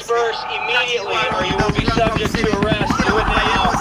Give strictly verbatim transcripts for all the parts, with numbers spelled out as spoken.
disperse immediately or you will be subject to arrest. Do it now.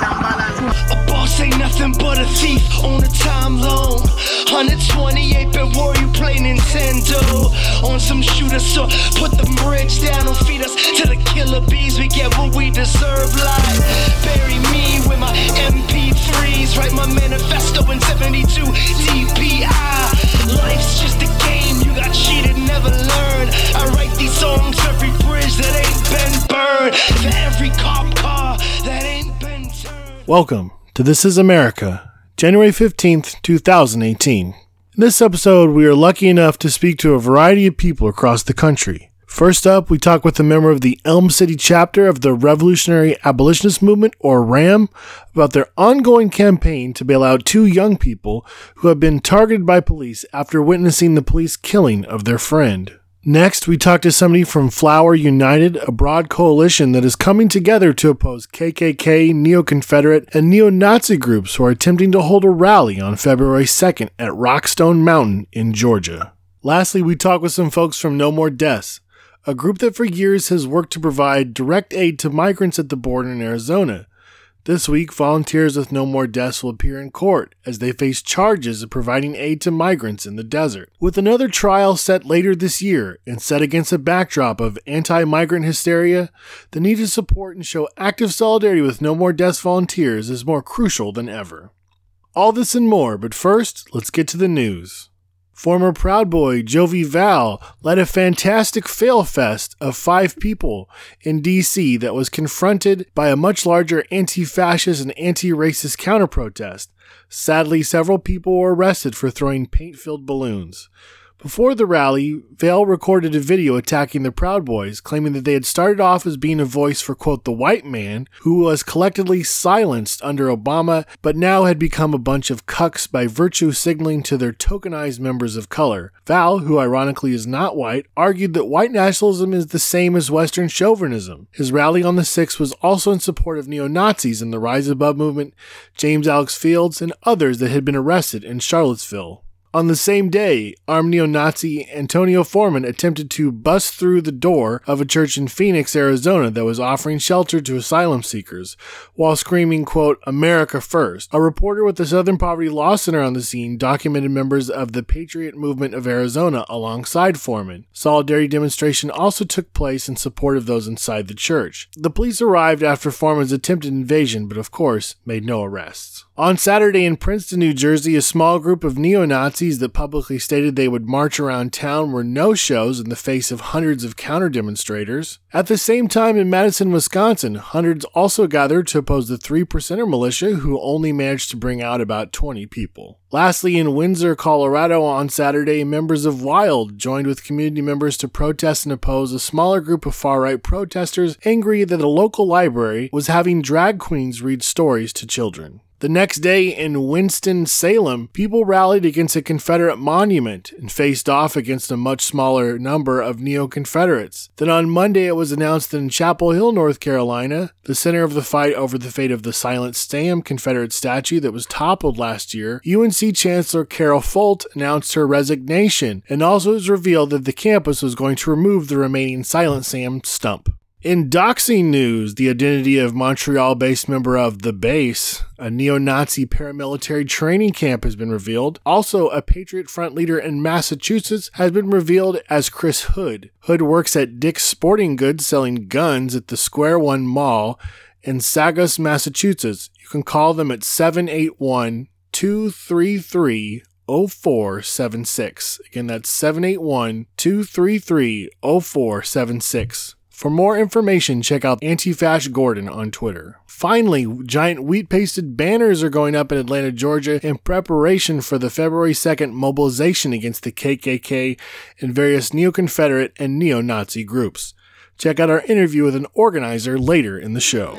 A boss ain't nothing but a thief on a time loan. one twenty-eight bit war, you play Nintendo. On some shooter, so put the bridge down. Don't feed us to the killer bees. We get what we deserve. Like bury me with my M P threes. Write my manifesto in seventy-two D P I. Life's just a game. You got cheated, never learned. I write these songs for every bridge that ain't been burned. For every cop car that ain't been turned. Welcome to This Is America, January fifteenth, twenty eighteen. In this episode, we are lucky enough to speak to a variety of people across the country. First up, we talk with a member of the Elm City chapter of the Revolutionary Abolitionist Movement, or RAM, about their ongoing campaign to bail out two young people who have been targeted by police after witnessing the police killing of their friend. Next, we talk to somebody from Flower United, a broad coalition that is coming together to oppose K K K, Neo-Confederate, and Neo-Nazi groups who are attempting to hold a rally on February second at Rockstone Mountain in Georgia. Lastly, we talk with some folks from No More Deaths, a group that for years has worked to provide direct aid to migrants at the border in Arizona. This week, volunteers with No More Deaths will appear in court as they face charges of providing aid to migrants in the desert. With another trial set later this year and set against a backdrop of anti-migrant hysteria, the need to support and show active solidarity with No More Deaths volunteers is more crucial than ever. All this and more, but first, let's get to the news. Former Proud Boy Jovi Val led a fantastic fail fest of five people in D C that was confronted by a much larger anti-fascist and anti-racist counter-protest. Sadly, several people were arrested for throwing paint-filled balloons. Before the rally, Val recorded a video attacking the Proud Boys, claiming that they had started off as being a voice for, quote, the white man, who was collectively silenced under Obama, but now had become a bunch of cucks by virtue signaling to their tokenized members of color. Val, who ironically is not white, argued that white nationalism is the same as Western chauvinism. His rally on the sixth was also in support of neo-Nazis and the Rise Above movement, James Alex Fields, and others that had been arrested in Charlottesville. On the same day, armed neo-Nazi Antonio Foreman attempted to bust through the door of a church in Phoenix, Arizona that was offering shelter to asylum seekers, while screaming, quote, America first. A reporter with the Southern Poverty Law Center on the scene documented members of the Patriot Movement of Arizona alongside Foreman. Solidarity demonstration also took place in support of those inside the church. The police arrived after Foreman's attempted invasion, but of course, made no arrests. On Saturday in Princeton, New Jersey, a small group of neo-Nazis that publicly stated they would march around town were no-shows in the face of hundreds of counter-demonstrators. At the same time in Madison, Wisconsin, hundreds also gathered to oppose the Three Percenter militia, who only managed to bring out about twenty people. Lastly, in Windsor, Colorado, on Saturday, members of WILD joined with community members to protest and oppose a smaller group of far-right protesters angry that a local library was having drag queens read stories to children. The next day in Winston-Salem, people rallied against a Confederate monument and faced off against a much smaller number of Neo-Confederates. Then on Monday, it was announced that in Chapel Hill, North Carolina, the center of the fight over the fate of the Silent Sam Confederate statue that was toppled last year, U N C Chancellor Carol Folt announced her resignation, and also it was revealed that the campus was going to remove the remaining Silent Sam stump. In doxing news, the identity of Montreal-based member of The Base, a neo-Nazi paramilitary training camp, has been revealed. Also, a Patriot Front leader in Massachusetts has been revealed as Chris Hood. Hood works at Dick's Sporting Goods selling guns at the Square One Mall in Saugus, Massachusetts. You can call them at seven eight one, two three three, zero four seven six. Again, that's seven eight one, two three three, zero four seven six. For more information, check out Anti-Fash Gordon on Twitter. Finally, giant wheat-pasted banners are going up in Atlanta, Georgia in preparation for the February second mobilization against the K K K and various neo-Confederate and neo-Nazi groups. Check out our interview with an organizer later in the show.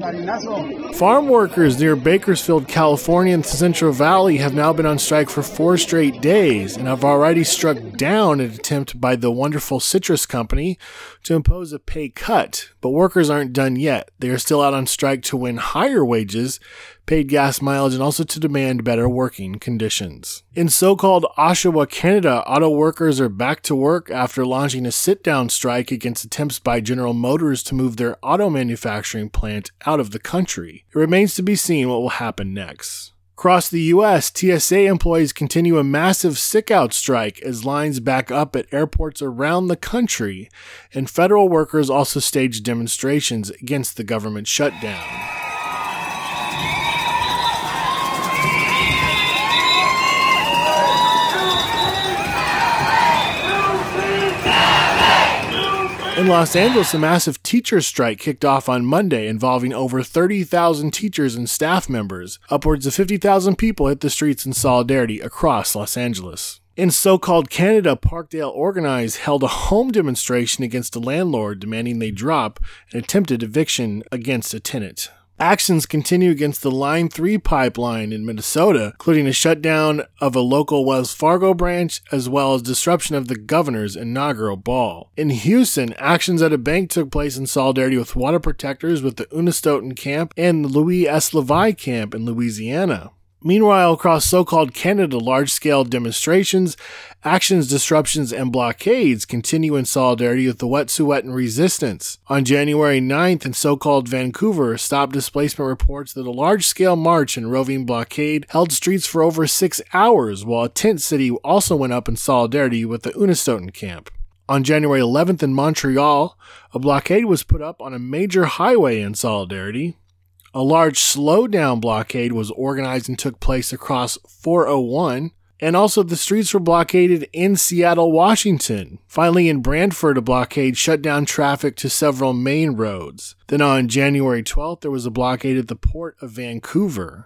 Farm workers near Bakersfield, California and the Central Valley have now been on strike for four straight days and have already struck down an attempt by the Wonderful Citrus Company to impose a pay cut. But workers aren't done yet. They are still out on strike to win higher wages, paid gas mileage, and also to demand better working conditions. In so-called Oshawa, Canada, auto workers are back to work after launching a sit-down strike against attempts by General Motors to move their auto manufacturing plant out of the country. It remains to be seen what will happen next. Across the U S, T S A employees continue a massive sick-out strike as lines back up at airports around the country, and federal workers also stage demonstrations against the government shutdown. In Los Angeles, a massive teacher strike kicked off on Monday involving over thirty thousand teachers and staff members. Upwards of fifty thousand people hit the streets in solidarity across Los Angeles. In so-called Canada, Parkdale Organized held a home demonstration against a landlord demanding they drop an attempted eviction against a tenant. Actions continue against the Line three pipeline in Minnesota, including a shutdown of a local Wells Fargo branch, as well as disruption of the governor's inaugural ball. In Houston, actions at a bank took place in solidarity with water protectors with the Unistoten camp and the Louis S. Levi camp in Louisiana. Meanwhile, across so-called Canada, large-scale demonstrations, actions, disruptions, and blockades continue in solidarity with the Wet'suwet'en resistance. On January ninth, in so-called Vancouver, stop displacement reports that a large-scale march and roving blockade held streets for over six hours, while a tent city also went up in solidarity with the Unistoten camp. On January eleventh in Montreal, a blockade was put up on a major highway in solidarity. A large slowdown blockade was organized and took place across four oh one, and also the streets were blockaded in Seattle, Washington. Finally, in Brantford, a blockade shut down traffic to several main roads. Then on January twelfth, there was a blockade at the port of Vancouver.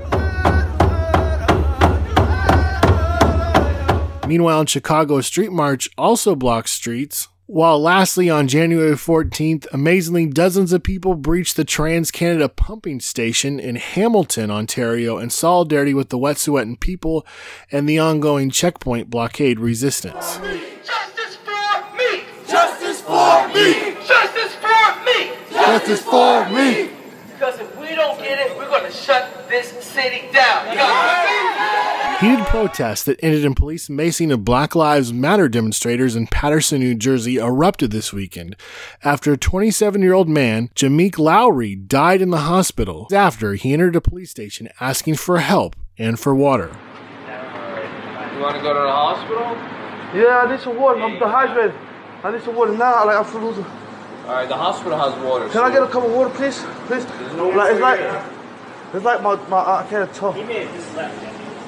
Meanwhile, in Chicago, a street march also blocked streets. While lastly, on January fourteenth, amazingly, dozens of people breached the Trans-Canada pumping station in Hamilton, Ontario, in solidarity with the Wet'suwet'en people and the ongoing checkpoint blockade resistance. Justice for me! Justice for me! Justice for me! Justice for me! Because if we don't get it, we're going to shut this city down. You got Heated protests that ended in police macing of Black Lives Matter demonstrators in Paterson, New Jersey erupted this weekend after a twenty-seven-year-old man, Jameek Lowry, died in the hospital after he entered a police station asking for help and for water. You want to go to the hospital? Yeah, I need some water. I'm dehydrated. I need some water now. Like, I'm losing. All right, the hospital has water. Can so I get a cup of water, please? Please. No like, it's like here. it's like my my I can't talk. He may have just left.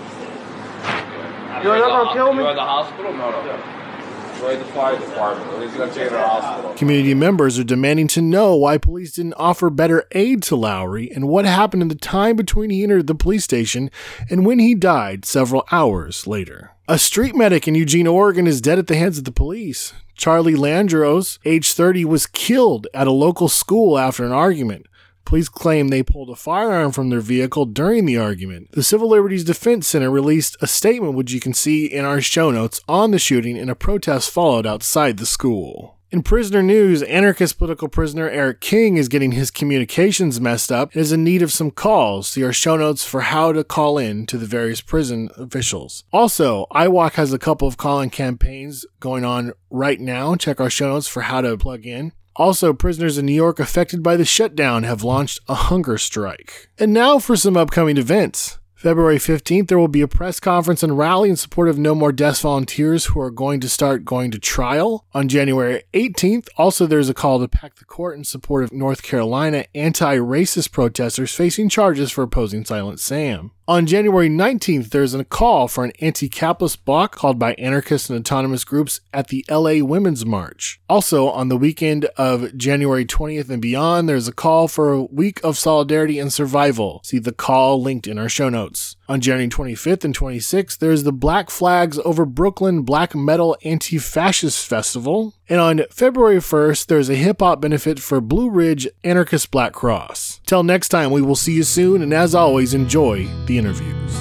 You're not gonna kill me? You at the hospital? No, no. Yeah. Go to the fire department. He's gonna take you to the hospital. Community members are demanding to know why police didn't offer better aid to Lowry and what happened in the time between he entered the police station and when he died several hours later. A street medic in Eugene, Oregon is dead at the hands of the police. Charlie Landros, age thirty, was killed at a local school after an argument. Police claim they pulled a firearm from their vehicle during the argument. The Civil Liberties Defense Center released a statement which you can see in our show notes on the shooting, and a protest followed outside the school. In prisoner news, anarchist political prisoner Eric King is getting his communications messed up and is in need of some calls. See our show notes for how to call in to the various prison officials. Also, I W A C has a couple of call-in campaigns going on right now. Check our show notes for how to plug in. Also, prisoners in New York affected by the shutdown have launched a hunger strike. And now for some upcoming events. February fifteenth, there will be a press conference and rally in support of No More Deaths volunteers who are going to start going to trial. On January eighteenth, also there's a call to pack the court in support of North Carolina anti-racist protesters facing charges for opposing Silent Sam. On January nineteenth, there's a call for an anti-capitalist block called by anarchist and autonomous groups at the L A Women's March. Also, on the weekend of January twentieth and beyond, there's a call for a week of solidarity and survival. See the call linked in our show notes. On January twenty-fifth and twenty-sixth, there's the Black Flags Over Brooklyn Black Metal Anti-Fascist Festival. And on February first, there's a hip-hop benefit for Blue Ridge Anarchist Black Cross. Till next time, we will see you soon, and as always, enjoy the interviews.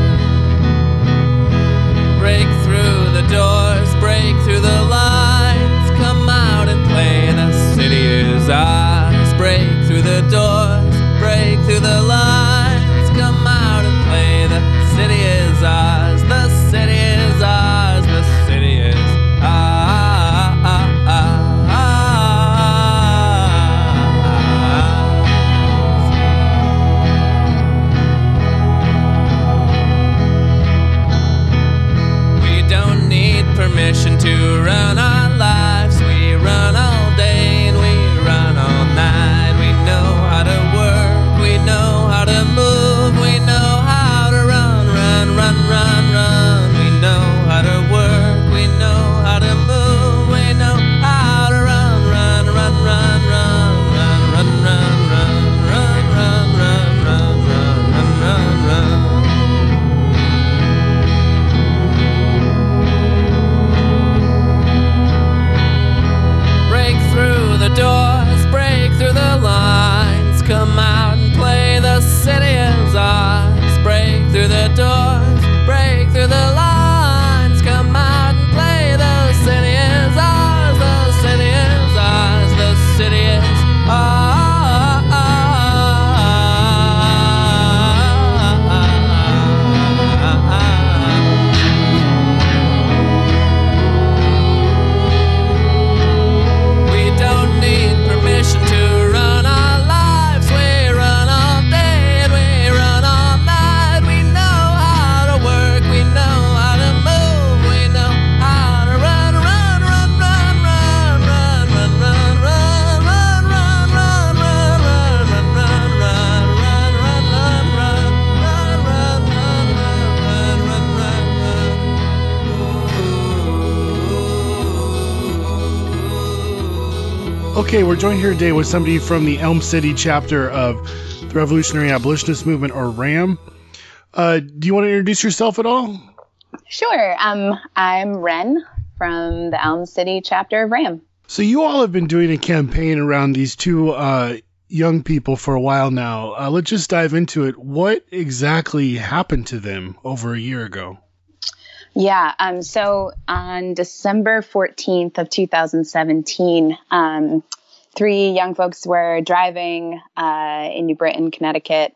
Break through the doors, break through the lines. Okay, we're joined here today with somebody from the Elm City chapter of the Revolutionary Abolitionist Movement, or RAM. Uh, do you want to introduce yourself at all? Sure. Um, I'm Ren from the Elm City chapter of RAM. So you all have been doing a campaign around these two uh, young people for a while now. Uh, let's just dive into it. What exactly happened to them over a year ago? Yeah. Um, so on December fourteenth of two thousand seventeen, um, three young folks were driving uh, in New Britain, Connecticut.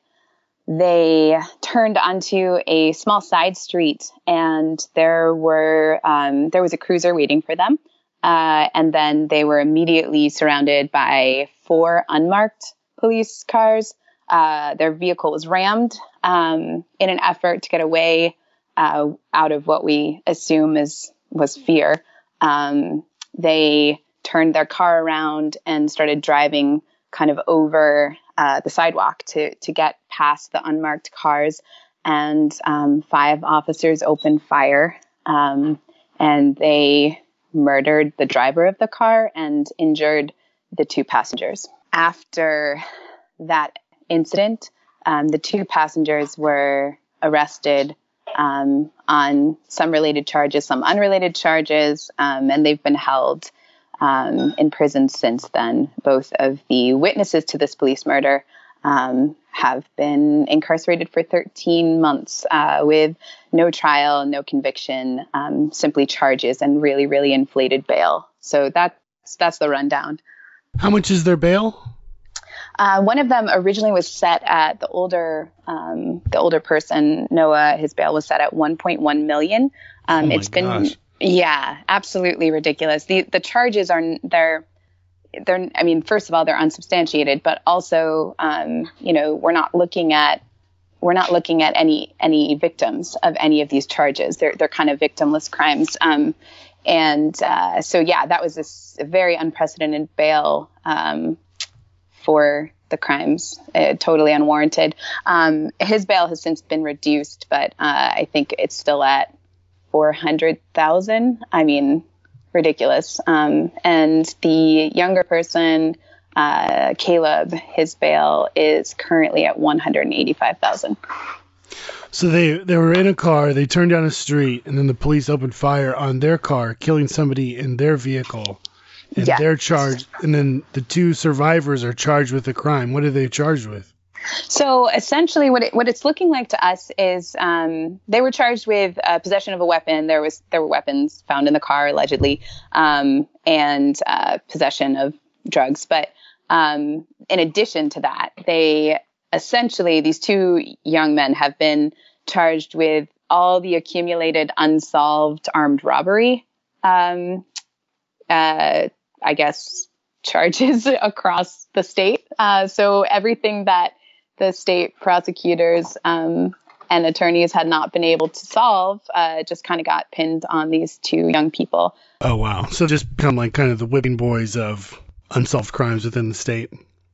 They turned onto a small side street, and there were um, there was a cruiser waiting for them. Uh, and then they were immediately surrounded by four unmarked police cars. Uh, their vehicle was rammed um, in an effort to get away uh, out of what we assume is was fear. Um, they turned their car around and started driving kind of over uh, the sidewalk to to get past the unmarked cars. And um, five officers opened fire, um, and they murdered the driver of the car and injured the two passengers. After that incident, um, the two passengers were arrested um, on some related charges, some unrelated charges, um, and they've been held um, in prison since then. Both of the witnesses to this police murder um, have been incarcerated for thirteen months uh, with no trial, no conviction, um, simply charges and really, really inflated bail. So that's that's the rundown. How much is their bail? Uh, one of them originally was set at the older um, the older person, Noah. His bail was set at one point one million. Um, oh my it's been gosh. yeah, absolutely ridiculous. The the charges are they're they're I mean, first of all, they're unsubstantiated, but also um, you know, we're not looking at we're not looking at any any victims of any of these charges. They're they're kind of victimless crimes. Um, and uh, so yeah, that was this very unprecedented bail um, for the crimes, uh, totally unwarranted. Um, his bail has since been reduced, but uh, I think it's still at four hundred thousand. I mean, ridiculous. Um, and the younger person, uh, Caleb, his bail is currently at one hundred eighty-five thousand. So they, they were in a car, they turned down a street, and then the police opened fire on their car, killing somebody in their vehicle. And Yeah. they're charged, and then the two survivors are charged with a crime. What are they charged with? So essentially what it, what it's looking like to us is um, they were charged with uh, possession of a weapon. There was there were weapons found in the car, allegedly, um, and uh, possession of drugs. But um, in addition to that, they essentially, these two young men have been charged with all the accumulated unsolved armed robbery, um, uh, I guess, charges across the state. Uh, so everything that the state prosecutors um, and attorneys had not been able to solve uh, just kind of got pinned on these two young people. Oh, wow. So just become like kind of the whipping boys of unsolved crimes within the state.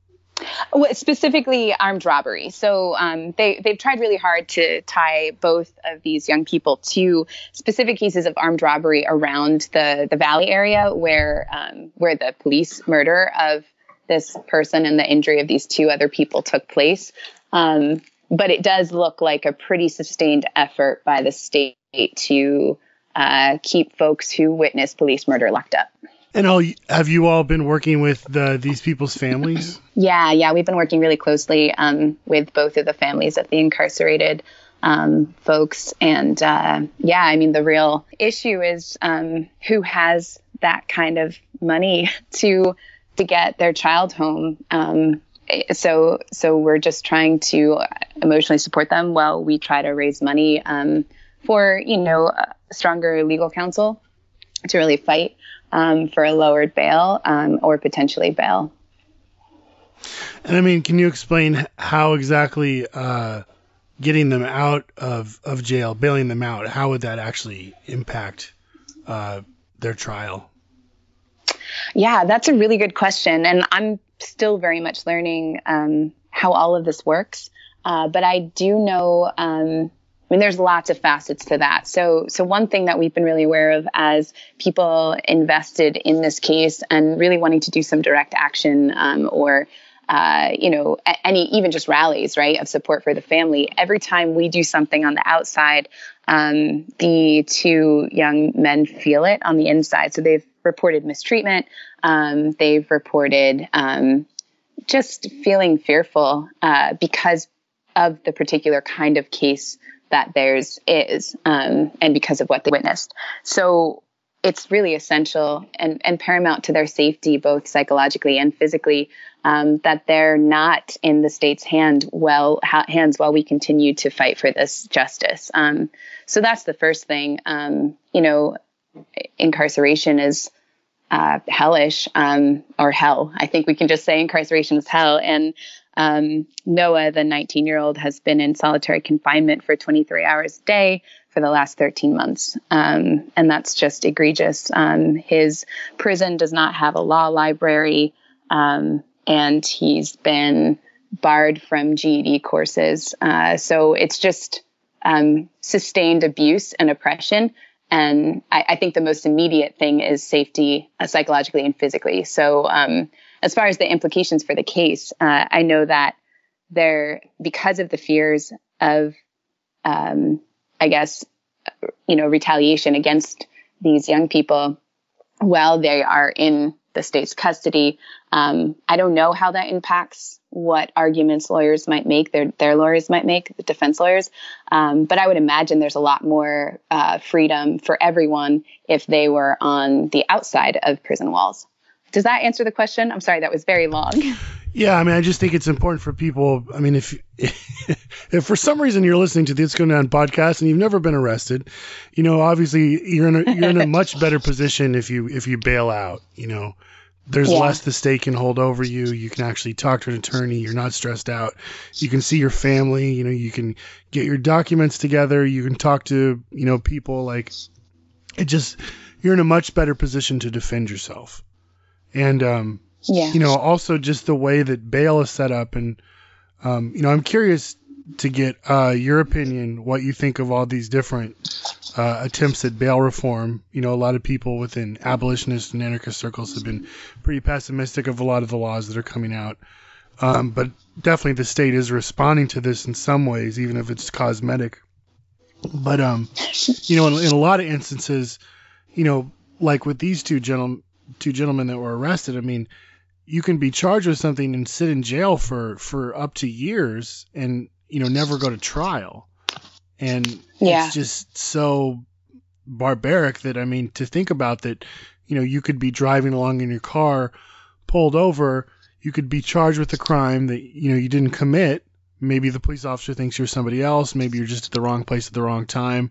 Well, specifically armed robbery. So um, they, they've tried really hard to tie both of these young people to specific cases of armed robbery around the, the Valley area where um, where the police murder of this person and the injury of these two other people took place. Um, but it does look like a pretty sustained effort by the state to uh, keep folks who witnessed police murder locked up. And all, have you all been working with the, these people's families? Yeah, yeah, we've been working really closely um, with both of the families of the incarcerated um, folks. And uh, yeah, I mean, the real issue is um, who has that kind of money to to get their child home. Um, so so we're just trying to emotionally support them while we try to raise money um, for, you know, uh, stronger legal counsel to really fight um, for a lowered bail um, or potentially bail. And I mean, can you explain how exactly uh, getting them out of, of jail, bailing them out, how would that actually impact uh, their trial? Yeah, that's a really good question. And I'm still very much learning um, how all of this works. Uh, but I do know um, mean, there's lots of facets to that. So, so one thing that we've been really aware of as people invested in this case and really wanting to do some direct action, um, or, uh, you know, any, even just rallies, right, of support for the family. Every time we do something on the outside, um, the two young men feel it on the inside. So they've reported mistreatment. Um, they've reported, um, just feeling fearful, uh, because of the particular kind of case that theirs is, um, and because of what they witnessed. So it's really essential and, and paramount to their safety, both psychologically and physically, um, that they're not in the state's hand well ha- hands while we continue to fight for this justice. Um, so that's the first thing. Um, you know, incarceration is uh, hellish, um, or hell. I think we can just say incarceration is hell. And Um, Noah, the nineteen-year-old, has been in solitary confinement for twenty-three hours a day for the last thirteen months. Um, and that's just egregious. Um, his prison does not have a law library, um, and he's been barred from G E D courses. Uh, so it's just um, sustained abuse and oppression. And I, I think the most immediate thing is safety, uh, psychologically and physically. So, um, as far as the implications for the case, uh, I know that there, because of the fears of, um, I guess, you know, retaliation against these young people while they are in the state's custody, um, I don't know how that impacts what arguments lawyers might make, their their lawyers might make, the defense lawyers. Um, but I would imagine there's a lot more uh, freedom for everyone if they were on the outside of prison walls. Does that answer the question? I'm sorry, that was very long. Yeah, I mean, I just think it's important for people. I mean, if if for some reason you're listening to the It's Going Down podcast and you've never been arrested, you know, obviously you're in a, you're in a much better position if you if you bail out. You know, there's yeah. less the state can hold over you. You can actually talk to an attorney. You're not stressed out. You can see your family. You know, you can get your documents together. You can talk to, you know, people. Like, it just, you're in a much better position to defend yourself. And, um, yeah. you know, also just the way that bail is set up. And, um, you know, I'm curious to get uh, your opinion, what you think of all these different uh, attempts at bail reform. You know, a lot of people within abolitionist and anarchist circles have been pretty pessimistic of a lot of the laws that are coming out. Um, but definitely the state is responding to this in some ways, even if it's cosmetic. But, um, you know, in, in a lot of instances, you know, like with these two gentlemen, two gentlemen that were arrested, I mean, you can be charged with something and sit in jail for, for up to years and, you know, never go to trial. And yeah. it's just so barbaric that, I mean, to think about that, you know, you could be driving along in your car, pulled over, you could be charged with a crime that, you know, you didn't commit. Maybe the police officer thinks you're somebody else. Maybe you're just at the wrong place at the wrong time.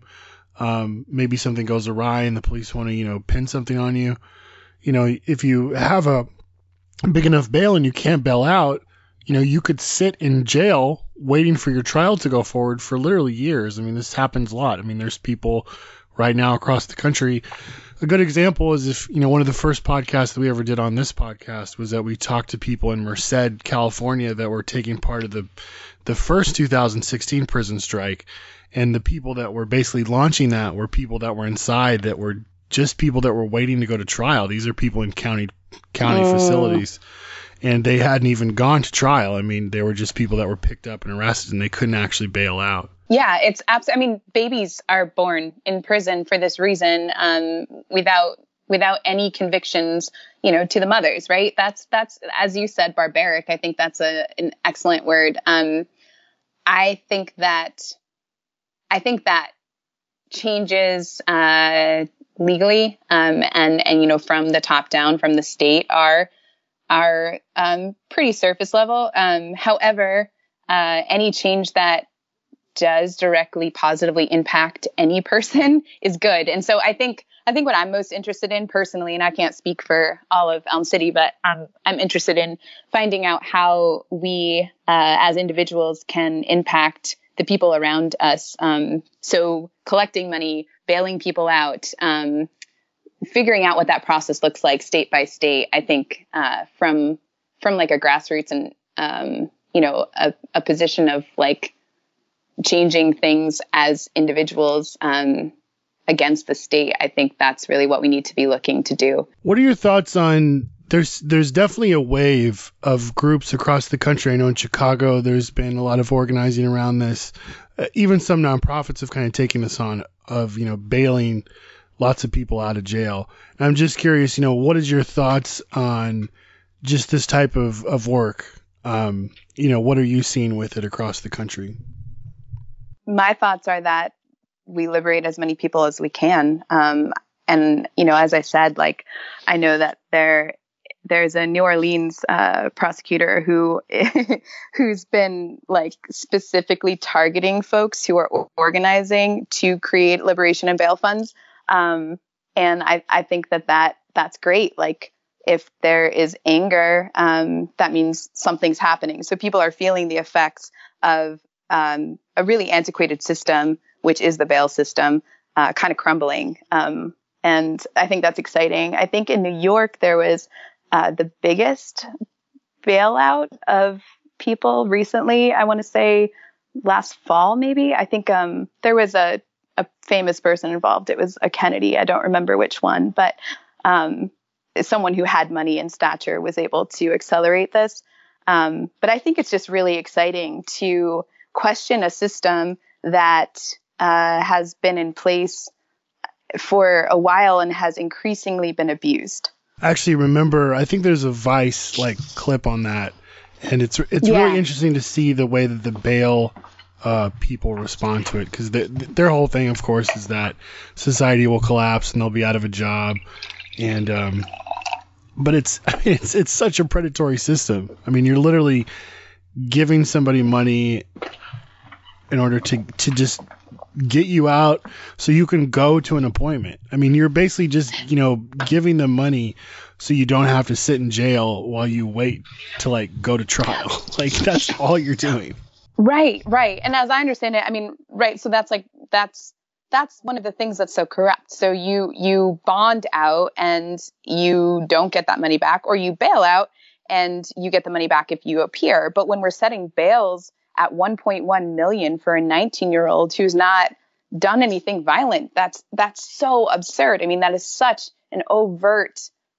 Um, maybe something goes awry and the police want to, you know, pin something on you. You know, if you have a big enough bail and you can't bail out, you know, you could sit in jail waiting for your trial to go forward for literally years. I mean, this happens a lot. I mean, there's people right now across the country. A good example is if, you know, one of the first podcasts that we ever did on this podcast was that we talked to people in Merced, California that were taking part of the, the first two thousand sixteen prison strike. And the people that were basically launching that were people that were inside that were just people that were waiting to go to trial. These are people in county county oh. facilities, and they hadn't even gone to trial. I mean, they were just people that were picked up and arrested, and they couldn't actually bail out. Yeah, it's absolutely. I mean, babies are born in prison for this reason, um, without without any convictions, you know, to the mothers, right? That's that's as you said, barbaric. I think that's a an excellent word. Um, I think that I think that changes. Uh, legally, um, and, and, you know, from the top down, from the state are, are, um, pretty surface level. Um, however, uh, any change that does directly positively impact any person is good. And so I think, I think what I'm most interested in personally, and I can't speak for all of Elm City, but um, I'm interested in finding out how we, uh, as individuals can impact the people around us. Um, so collecting money, bailing people out, um, figuring out what that process looks like state by state, I think, uh, from, from like a grassroots and, um, you know, a, a position of like changing things as individuals um, against the state. I think that's really what we need to be looking to do. What are your thoughts on, there's there's definitely a wave of groups across the country. I know in Chicago there's been a lot of organizing around this. Uh, even some nonprofits have kind of taken this on of, you know, bailing lots of people out of jail. And I'm just curious, you know, what is your thoughts on just this type of, of work? Um, you know, what are you seeing with it across the country? My thoughts are that we liberate as many people as we can. Um, and, you know, as I said, like, I know that there, there's a New Orleans uh, prosecutor who, who's been like specifically targeting folks who are organizing to create liberation and bail funds. Um, and I, I think that, that that's great. Like, if there is anger, um, that means something's happening. So people are feeling the effects of um, a really antiquated system, which is the bail system, uh, kind of crumbling. Um, and I think that's exciting. I think in New York, there was uh, the biggest bailout of people recently. I want to say last fall, maybe. I think um, there was a, a famous person involved. It was a Kennedy. I don't remember which one, but um, someone who had money and stature was able to accelerate this. Um, but I think it's just really exciting to question a system that uh, has been in place for a while and has increasingly been abused. I actually remember, I think there's a Vice like clip on that, and it's it's Yeah. really interesting to see the way that the bail uh, people respond to it, because the, their whole thing, of course, is that society will collapse and they'll be out of a job, and um, but it's it's it's such a predatory system. I mean, you're literally giving somebody money in order to to just get you out so you can go to an appointment. I mean, you're basically just, you know, giving them money so you don't have to sit in jail while you wait to like go to trial. Like, that's all you're doing. Right, right. And as I understand it, I mean, right. So that's like, that's, that's one of the things that's so corrupt. So you, you bond out and you don't get that money back, or you bail out and you get the money back if you appear. But when we're setting bails at one point one million for a nineteen year old who's not done anything violent, that's, that's so absurd. I mean, that is such an overt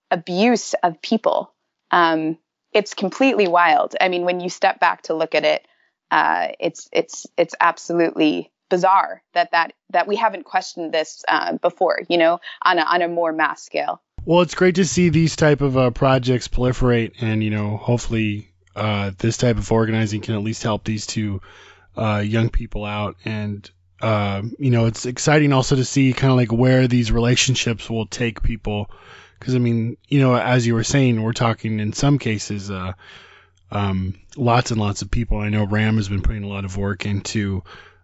abuse of people. Um, it's completely wild. I mean, when you step back to look at it, uh, it's, it's, it's absolutely bizarre that, that, that we haven't questioned this, uh, before, you know, on a, on a more mass scale. Well, it's great to see these type of uh, projects proliferate, and, you know, hopefully uh, this type of organizing can at least help these two uh, young people out. And, uh, you know, it's exciting also to see kind of like where these relationships will take people. Because, I mean, you know, as you were saying, we're talking in some cases uh, um, lots and lots of people. I know RAM has been putting a lot of work into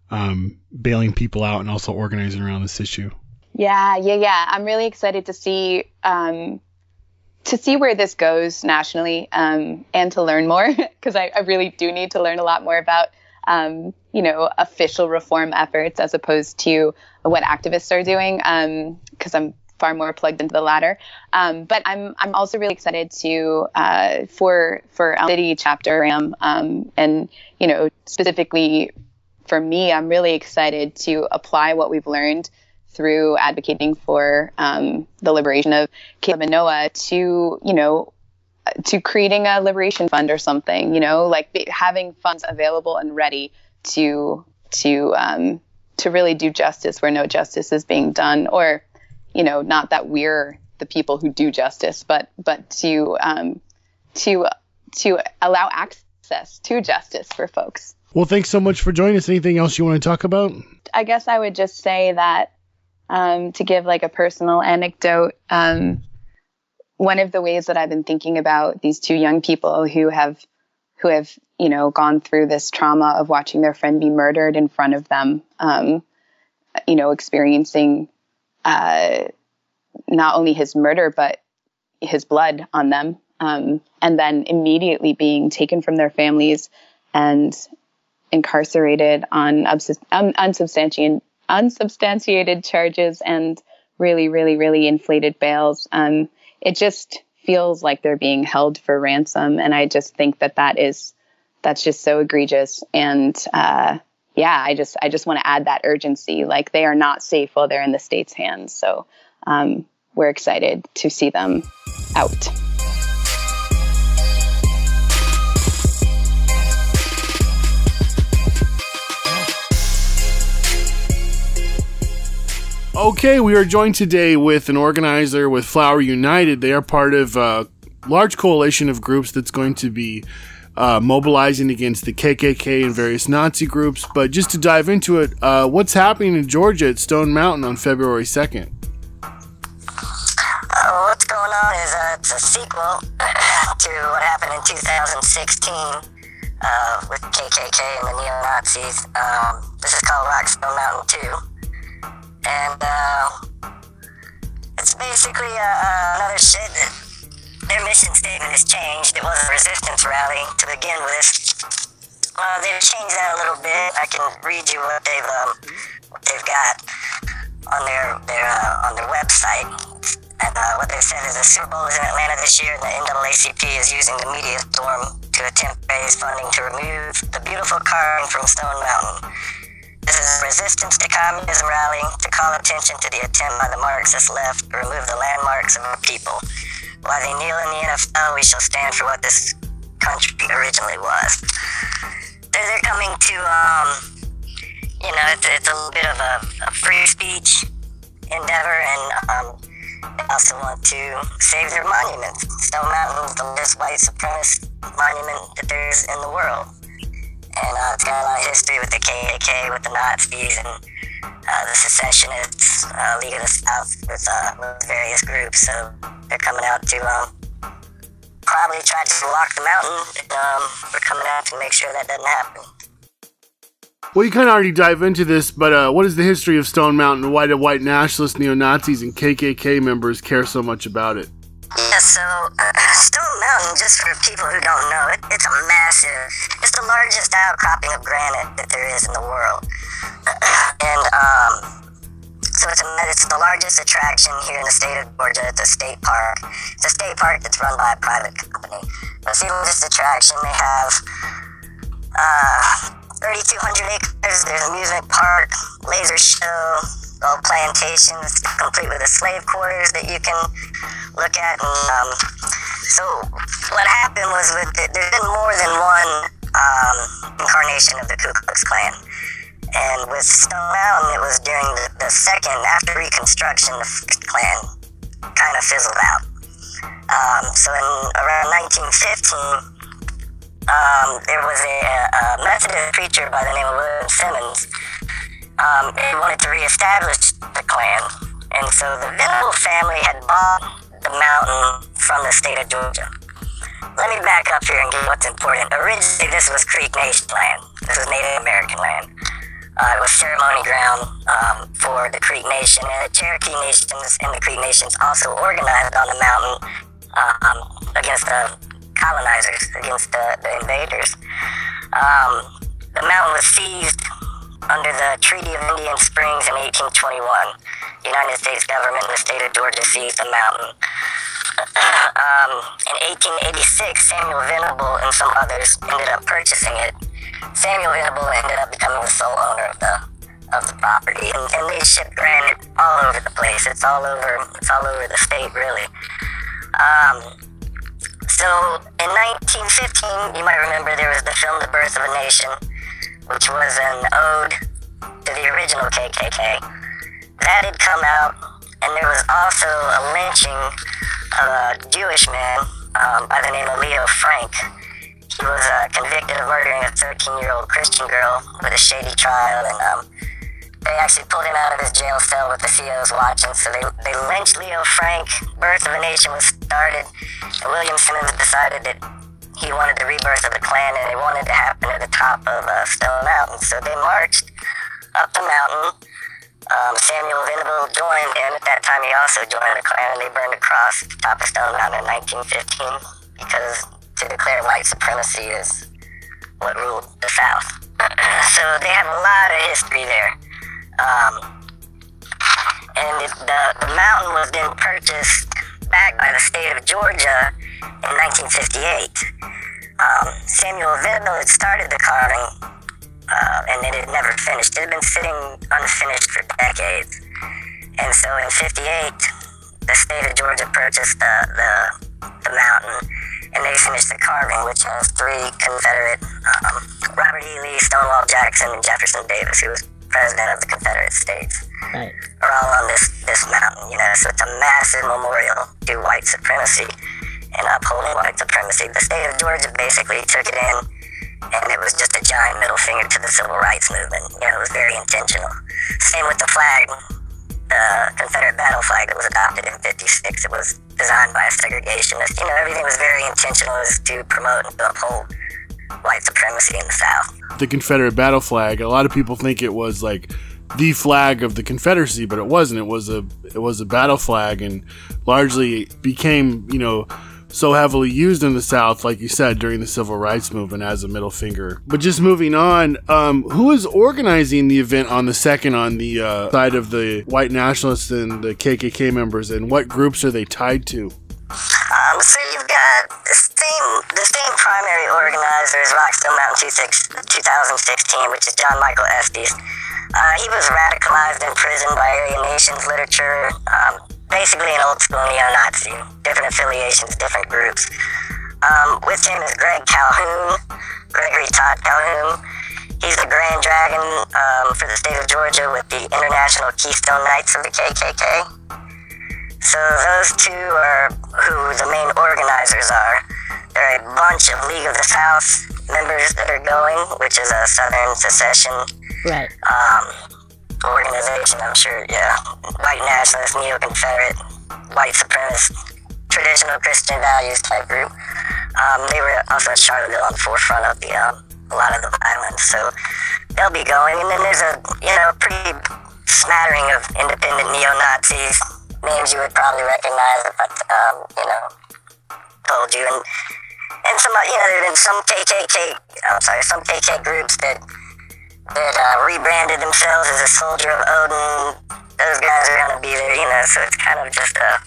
um, bailing people out and also organizing around this issue. Yeah, yeah, yeah. I'm really excited to see um, to see where this goes nationally, um, and to learn more, because I, I really do need to learn a lot more about, um, you know, official reform efforts as opposed to what activists are doing, because um, I'm far more plugged into the latter. Um, but I'm I'm also really excited to uh, for for Elm City chapter RAM, um, and you know, specifically for me, I'm really excited to apply what we've learned through advocating for um, the liberation of Caleb and Noah to, you know, to creating a liberation fund or something, you know, like be, having funds available and ready to, to, um, to really do justice where no justice is being done, or, you know, not that we're the people who do justice, but, but to, um, to, to allow access to justice for folks. Well, thanks so much for joining us. Anything else you want to talk about? I guess I would just say that, Um, to give like a personal anecdote, um, one of the ways that I've been thinking about these two young people who have, who have, you know, gone through this trauma of watching their friend be murdered in front of them, um, you know, experiencing uh, not only his murder, but his blood on them, um, and then immediately being taken from their families and incarcerated on unsubs- un- unsubstantiated unsubstantiated charges and really, really, really inflated bails. Um, it just feels like they're being held for ransom. And I just think that that is, that's just so egregious. And, uh, yeah, I just I just want to add that urgency. Like, they are not safe while they're in the state's hands. So um, we're excited to see them out. Okay, we are joined today with an organizer with Flower United. They are part of a large coalition of groups that's going to be uh, mobilizing against the K K K and various Nazi groups. But just to dive into it, uh, what's happening in Georgia at Stone Mountain on February second? Uh, what's going on is uh, it's a sequel to what happened in two thousand sixteen uh, with K K K and the neo-Nazis. Um, this is called Rock Stone Mountain two. And uh, it's basically uh, another shit that their mission statement has changed. It was a resistance rally to begin with. Uh, they've changed that a little bit. I can read you what they've um, what they've got on their their uh, on their website. And uh, what they've said is the Super Bowl is in Atlanta this year, and the N double A C P is using the media storm to attempt to raise funding to remove the beautiful carving from Stone Mountain. This is a resistance to communism rally to call attention to the attempt by the Marxist left to remove the landmarks of our people. While they kneel in the N F L, we shall stand for what this country originally was. They're, they're coming to, um, you know, it's, it's a little bit of a, a free speech endeavor, and um, they also want to save their monuments. Stone Mountain is the largest white supremacist monument that there is in the world. And uh, it's got a lot of history with the K K K, with the Nazis, and uh, the secessionists, uh, League of the South, with, uh, with various groups. So they're coming out to um, probably try to block the mountain. And, um, we're coming out to make sure that doesn't happen. Well, you kind of already dive into this, but uh, what is the history of Stone Mountain? Why do white nationalists, neo-Nazis, and K K K members care so much about it? Yeah, so uh, Stone Mountain, just for people who don't know, it, it's a massive, it's the largest outcropping of granite that there is in the world. and um, so it's, a, it's the largest attraction here in the state of Georgia. It's a state park. It's a state park that's run by a private company. But it's the largest attraction. They have uh, thirty-two hundred acres. There's an amusement park, laser show, old plantations, complete with the slave quarters that you can look at. And um, so what happened was with it, there's been more than one um, incarnation of the Ku Klux Klan. And with Stone Mountain, it was during the, the second, after Reconstruction, the first Klan kind of fizzled out. Um, so in around nineteen fifteen, um, there was a, a Methodist preacher by the name of William Simmons. Um, they wanted to reestablish the Klan, and so the Venable family had bought the mountain from the state of Georgia. Let me back up here and get what's important. Originally, this was Creek Nation land. This was Native American land. Uh, it was ceremony ground um, for the Creek Nation, and the Cherokee Nations and the Creek Nations also organized on the mountain um, against the colonizers, against the, the invaders. Um, the mountain was seized under the Treaty of Indian Springs in eighteen twenty-one. The United States government and the state of Georgia seized the mountain. um, in eighteen eighty-six, Samuel Venable and some others ended up purchasing it. Samuel Venable ended up becoming the sole owner of the of the property, and, and they shipped granite all over the place. It's all over. It's all over the state, really. Um, so in nineteen fifteen, you might remember there was the film *The Birth of a Nation*, which was an ode to the original K K K. That had come out, and there was also a lynching of a Jewish man um, by the name of Leo Frank. He was uh, convicted of murdering a thirteen-year-old Christian girl with a shady trial, and um, they actually pulled him out of his jail cell with the C Os watching, so they, they lynched Leo Frank. *Birth of a Nation* was started, and William Simmons decided that he wanted the rebirth of the Klan, and they wanted to happen at the top of uh, Stone Mountain. So they marched up the mountain. Um, Samuel Venable joined, and at that time he also joined the Klan, and they burned a cross at the top of Stone Mountain in nineteen fifteen, because to declare white supremacy is what ruled the South. So they have a lot of history there. Um, and it, the, the mountain was then purchased back by the state of Georgia in nineteen fifty-eight. Um, Samuel Venable had started the carving uh, and it had never finished. It had been sitting unfinished for decades. And so in fifty-eight, the state of Georgia purchased the, the, the mountain, and they finished the carving, which has three Confederate, um, Robert E. Lee, Stonewall Jackson, and Jefferson Davis, who was president of the Confederate States, right, are all on this, this mountain, you know, so it's a massive memorial to white supremacy and upholding white supremacy. The state of Georgia basically took it in, and it was just a giant middle finger to the civil rights movement. You know, it was very intentional. Same with the flag, the Confederate battle flag that was adopted in fifty-six. It was designed by a segregationist. You know, everything was very intentional as to promote and to uphold white supremacy in the South. The Confederate battle flag, a lot of people think it was like the flag of the Confederacy, but it wasn't. It was a it was a battle flag, and largely became, you know, so heavily used in the South, like you said, during the Civil Rights Movement as a middle finger. But just moving on, um, who is organizing the event on the second on the uh, side of the white nationalists and the K K K members, and what groups are they tied to? Um, so you've got the same, the same primary organizer as Rockstone Mountain twenty sixteen, which is John Michael Estes. Uh, he was radicalized in prison by Aryan Nations literature, um, basically an old school neo-Nazi, different affiliations, different groups. Um, with him is Greg Calhoun, Gregory Todd Calhoun. He's the Grand Dragon um, for the state of Georgia with the International Keystone Knights of the K K K. So those two are who the main organizers are. There are a bunch of League of the South members that are going, which is a Southern secession right, um, organization, I'm sure, yeah. White nationalist, neo-Confederate, white supremacist, traditional Christian values type group. Um, they were also at Charlottesville on the forefront of the um, a lot of the violence, so they'll be going. And then there's a, you know, pretty smattering of independent neo-Nazis, names you would probably recognize if I, um, you know, told you. And, and some, you know, there have been some K K K, I'm sorry, some K K groups that that uh, rebranded themselves as a soldier of Odin. Those guys are going to be there, you know, so it's kind of just a,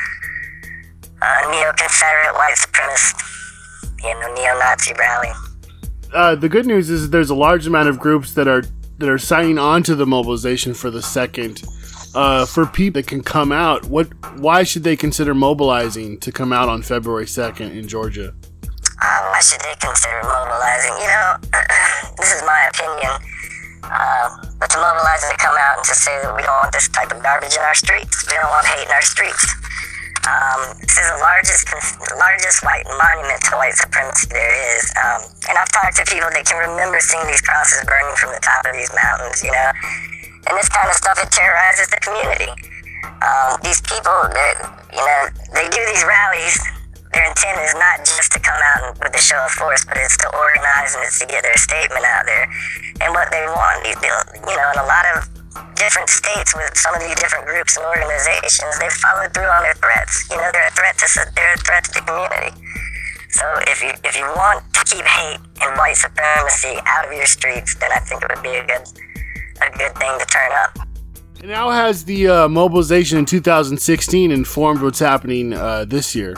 a neo-Confederate, white supremacist, you know, neo-Nazi rally. Uh, the good news is there's a large amount of groups that are that are signing on to the mobilization for the second. Uh, for people that can come out, what? Why should they consider mobilizing to come out on February second in Georgia? Um, why should they consider mobilizing? You know, this is my opinion. Uh, but to mobilize and to come out and to say that we don't want this type of garbage in our streets, we don't want hate in our streets. Um, this is the largest, the largest white monument to white supremacy there is. Um, and I've talked to people that can remember seeing these crosses burning from the top of these mountains, you know. And this kind of stuff, it terrorizes the community. Um, these people, you know, they do these rallies. Their intent is not just to come out with a show of force, but it's to organize and it's to get their statement out there. And what they want, these, you know, in a lot of different states with some of these different groups and organizations, they've followed through on their threats. You know, they're a threat to they're a threat to the community. So if you if you want to keep hate and white supremacy out of your streets, then I think it would be a good a good thing to turn up. And how has the uh, mobilization in two thousand sixteen informed what's happening uh, this year?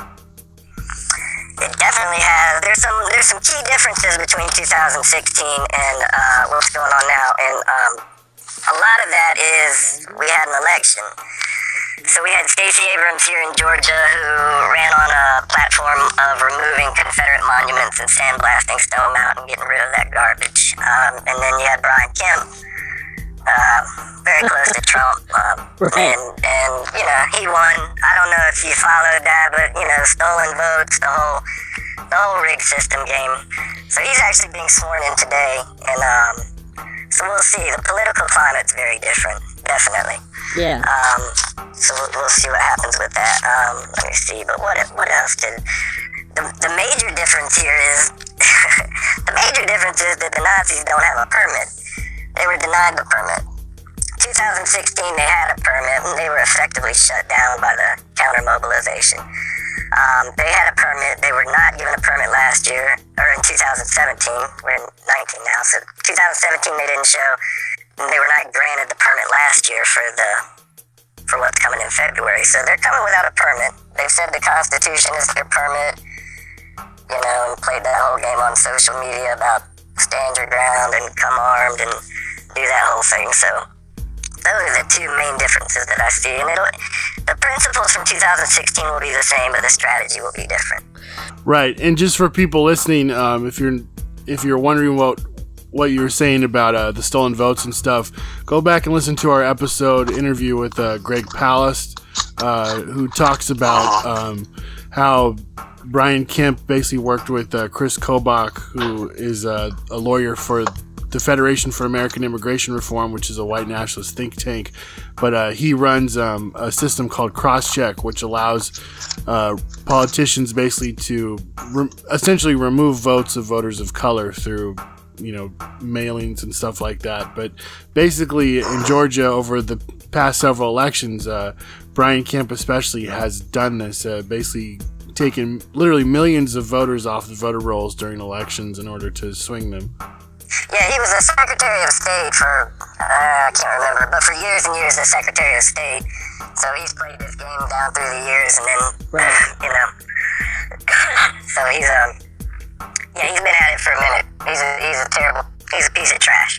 It definitely has. There's some there's some key differences between two thousand sixteen and uh, what's going on now, and um, a lot of that is we had an election. So we had Stacey Abrams here in Georgia who ran on a platform of removing Confederate monuments and sandblasting Stone Mountain, getting rid of that garbage. Um, and then you had Brian Kemp, uh, very close to Trump, um, right. and and you know he won. I don't know if you followed that, but you know stolen votes, the whole the whole rigged system game. So he's actually being sworn in today, and um, so we'll see. The political climate's very different, definitely. Yeah. Um, so we'll, we'll see what happens with that. Um, let me see. But what what else did the the major difference here is the major difference is that the Nazis don't have a permit. They were denied the permit. twenty sixteen, they had a permit, and they were effectively shut down by the counter-mobilization. Um, they had a permit. They were not given a permit last year, or in two thousand seventeen. We're in nineteen now, so two thousand seventeen they didn't show. And they were not granted the permit last year for the for what's coming in February. So they're coming without a permit. They've said the Constitution is their permit, you know, and played that whole game on social media about stand your ground and come armed and do that whole thing. So those are the two main differences that I see. And it'll, the principles from two thousand sixteen will be the same, but the strategy will be different. Right. And just for people listening, um, if you're if you're wondering what what you were saying about uh, the stolen votes and stuff, go back and listen to our episode interview with uh, Greg Palast, uh, who talks about um, how Brian Kemp basically worked with uh, Chris Kobach, who is uh, a lawyer for the Federation for American Immigration Reform, which is a white nationalist think tank. But uh, he runs um, a system called Crosscheck, which allows uh, politicians basically to re- essentially remove votes of voters of color through, you know, mailings and stuff like that. But basically in Georgia over the past several elections, uh, Brian Kemp especially has done this, uh, basically taken literally millions of voters off the voter rolls during elections in order to swing them. Yeah, he was the Secretary of State for, uh, I can't remember, but for years and years the Secretary of State. So he's played this game down through the years and then, right. you know, so he's, um, yeah, he's been at it for a minute. He's a, he's a terrible, he's a piece of trash.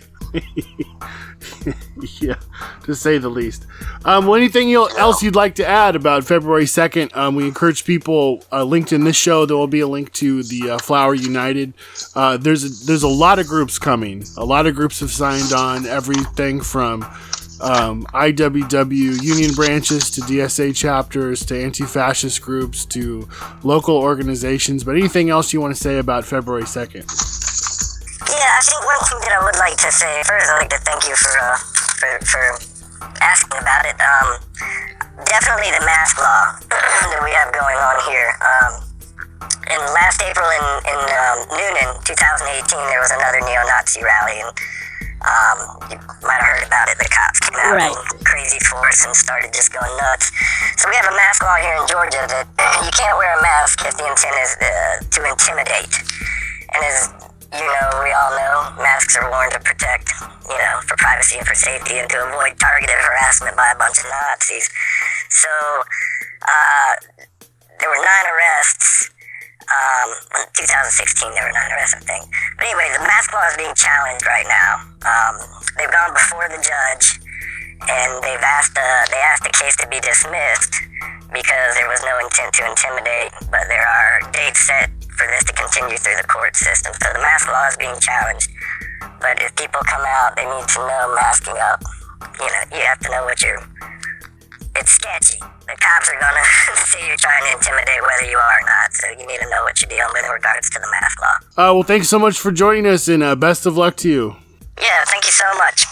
Yeah, to say the least. Um, well, anything else you'd like to add about February second? Um, we encourage people, uh, linked in this show, there will be a link to the uh, Flower United. Uh, there's, a, there's a lot of groups coming. A lot of groups have signed on, everything from um, I W W union branches to D S A chapters to anti-fascist groups to local organizations. But anything else you want to say about February second? Yeah, I think one thing that I would like to say, first I'd like to thank you for uh, for, for asking about it. Um, definitely the mask law that we have going on here. Um, in last April in, in um, Noonan, twenty eighteen, there was another neo-Nazi rally, and um, you might have heard about it. The cops came out right. in crazy force and started just going nuts. So we have a mask law here in Georgia that you can't wear a mask if the intent is uh, to intimidate. And as you know, we all know masks are worn to protect, you know, for privacy and for safety and to avoid targeted harassment by a bunch of Nazis. So, uh, there were nine arrests. Um, in two thousand sixteen, there were nine arrests, I think. But anyway, the mask law is being challenged right now. Um, they've gone before the judge, and they've asked, uh, they asked the case to be dismissed because there was no intent to intimidate, but there are dates set for this to continue through the court system. So the mask law is being challenged. But if people come out, they need to know masking up. You know, you have to know what you're... It's sketchy. The cops are going to say you're trying to intimidate whether you are or not. So you need to know what you're dealing with in regards to the mask law. Uh, well, thanks so much for joining us, and uh, best of luck to you. Yeah, thank you so much.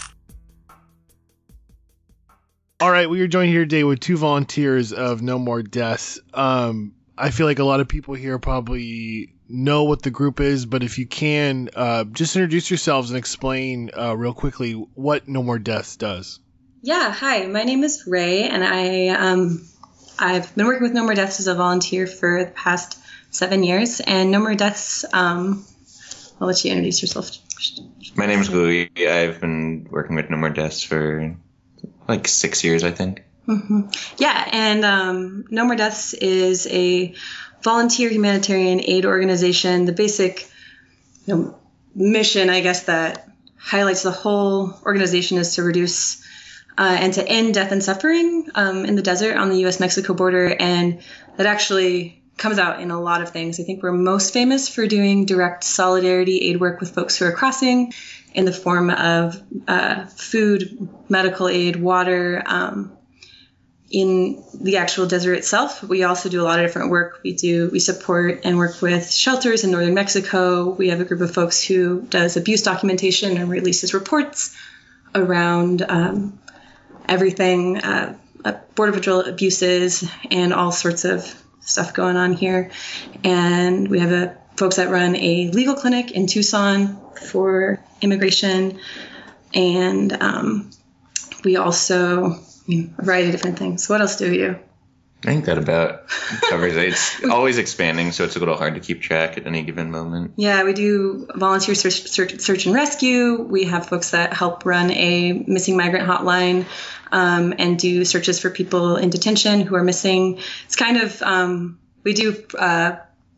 All right, we are joined here today with two volunteers of No More Deaths. Um... I feel like a lot of people here probably know what the group is, but if you can, uh, just introduce yourselves and explain uh, real quickly what No More Deaths does. Yeah, hi, my name is Ray, and I, um, I've been working with No More Deaths as a volunteer for the past seven years, and No More Deaths, um, I'll let you introduce yourself. My name is Louis. I've been working with No More Deaths for like six years, I think. Mm-hmm. Yeah, and um, No More Deaths is a volunteer humanitarian aid organization. The basic, you know, mission, I guess, that highlights the whole organization is to reduce uh, and to end death and suffering um, in the desert on the U S Mexico border, and that actually comes out in a lot of things. I think we're most famous for doing direct solidarity aid work with folks who are crossing in the form of uh, food, medical aid, water, um, in the actual desert itself. We also do a lot of different work. We do, we support and work with shelters in northern Mexico. We have a group of folks who does abuse documentation and releases reports around um, everything, uh, Border Patrol abuses and all sorts of stuff going on here. And we have a, folks that run a legal clinic in Tucson for immigration. And um, we also... I mean, a variety of different things. What else do you? I think that about covers it. It's always expanding, so it's a little hard to keep track at any given moment. Yeah, we do volunteer search, search, search and rescue. We have folks that help run a missing migrant hotline um, and do searches for people in detention who are missing. It's kind of, um, we do uh,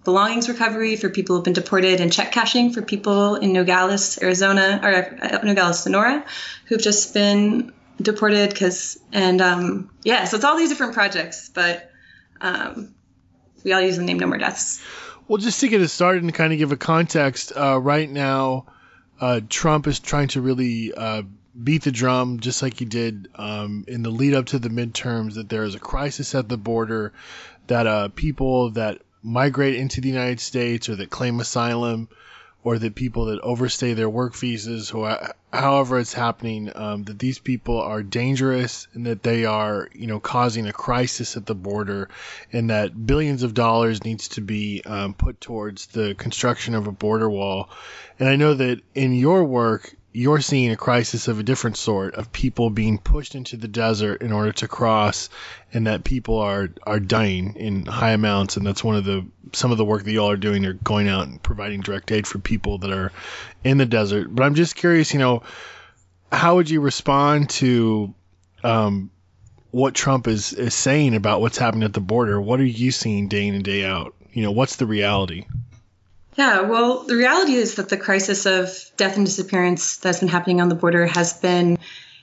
belongings recovery for people who've been deported, and check cashing for people in Nogales, Arizona, or uh, Nogales, Sonora, who've just been deported. Because and um, yeah, so it's all these different projects, but um, we all use the name No More Deaths. Well, just to get us started and kind of give a context, uh, right now, uh, Trump is trying to really uh, beat the drum, just like he did um, in the lead up to the midterms, that there is a crisis at the border, that uh, people that migrate into the United States or that claim asylum, or that people that overstay their work visas, or however it's happening, um, that these people are dangerous and that they are, you know, causing a crisis at the border, and that billions of dollars needs to be um, put towards the construction of a border wall. And I know that in your work, you're seeing a crisis of a different sort, of people being pushed into the desert in order to cross, and that people are, are dying in high amounts. And that's one of the, some of the work that y'all are doing. You're going out and providing direct aid for people that are in the desert. But I'm just curious, you know, how would you respond to um, what Trump is, is saying about what's happening at the border? What are you seeing day in and day out? You know, what's the reality? Yeah, well, the reality is that the crisis of death and disappearance that's been happening on the border has been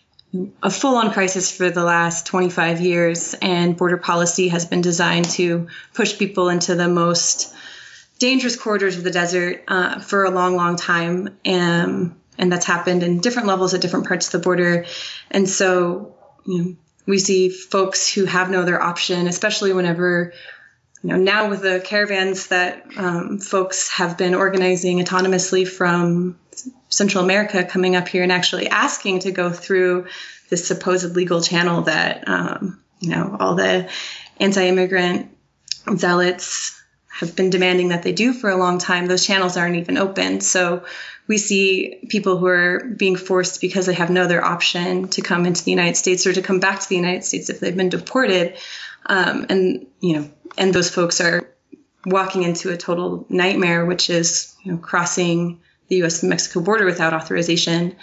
a full-on crisis for the last twenty-five years, and border policy has been designed to push people into the most dangerous corridors of the desert uh, for a long, long time. Um, and that's happened in different levels at different parts of the border. And so, you know, we see folks who have no other option, especially whenever You know, now with the caravans that um, folks have been organizing autonomously from Central America coming up here and actually asking to go through this supposed legal channel that, um, you know, all the anti-immigrant zealots have been demanding that they do for a long time, those channels aren't even open. So we see people who are being forced because they have no other option to come into the United States or to come back to the United States if they've been deported. Um, and, you know, and those folks are walking into a total nightmare, which is, you know, crossing the U S and Mexico border without authorization.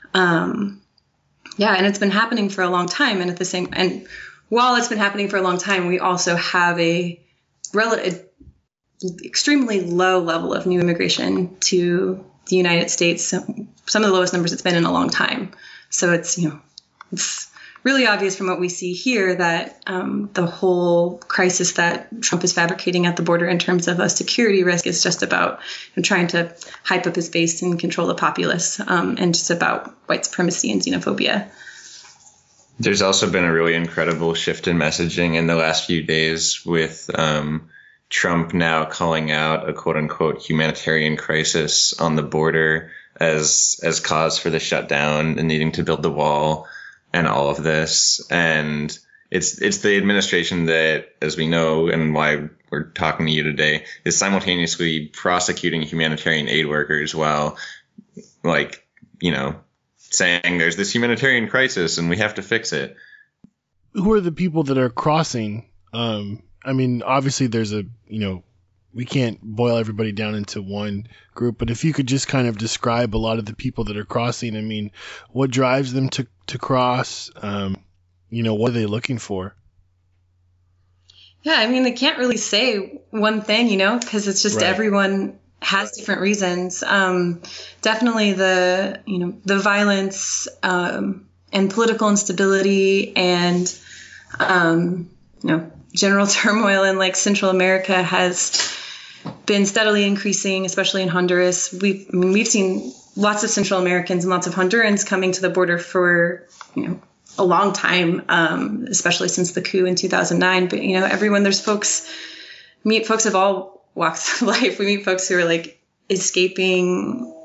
Um, yeah, and it's been happening for a long time. And at the same, and while it's been happening for a long time, we also have a relative, extremely low level of new immigration to the United States. Some of the lowest numbers it's been in a long time. So it's, you know, it's really obvious from what we see here that um, the whole crisis that Trump is fabricating at the border in terms of a security risk is just about you know, trying to hype up his base and control the populace, um, and just about white supremacy and xenophobia. There's also been a really incredible shift in messaging in the last few days with um, Trump now calling out a quote unquote humanitarian crisis on the border as as cause for the shutdown and needing to build the wall and all of this. And it's it's the administration that, as we know, and why we're talking to you today, is simultaneously prosecuting humanitarian aid workers while, like, you know, saying there's this humanitarian crisis and we have to fix it. Who are the people that are crossing? Um, I mean, obviously there's a, you know, we can't boil everybody down into one group, but if you could just kind of describe a lot of the people that are crossing, I mean, what drives them to, to cross? Um, you know, what are they looking for? Yeah, I mean, they can't really say one thing, you know, because it's just Right. everyone has different reasons. Um, definitely the, you know, the violence um, and political instability and, um, you know, general turmoil in like Central America has been steadily increasing, especially in Honduras. We've, I mean, we've seen lots of Central Americans and lots of Hondurans coming to the border for, you know, a long time, um, especially since the coup in two thousand nine. But, you know, everyone, there's folks, meet folks of all walks of life. We meet folks who are like escaping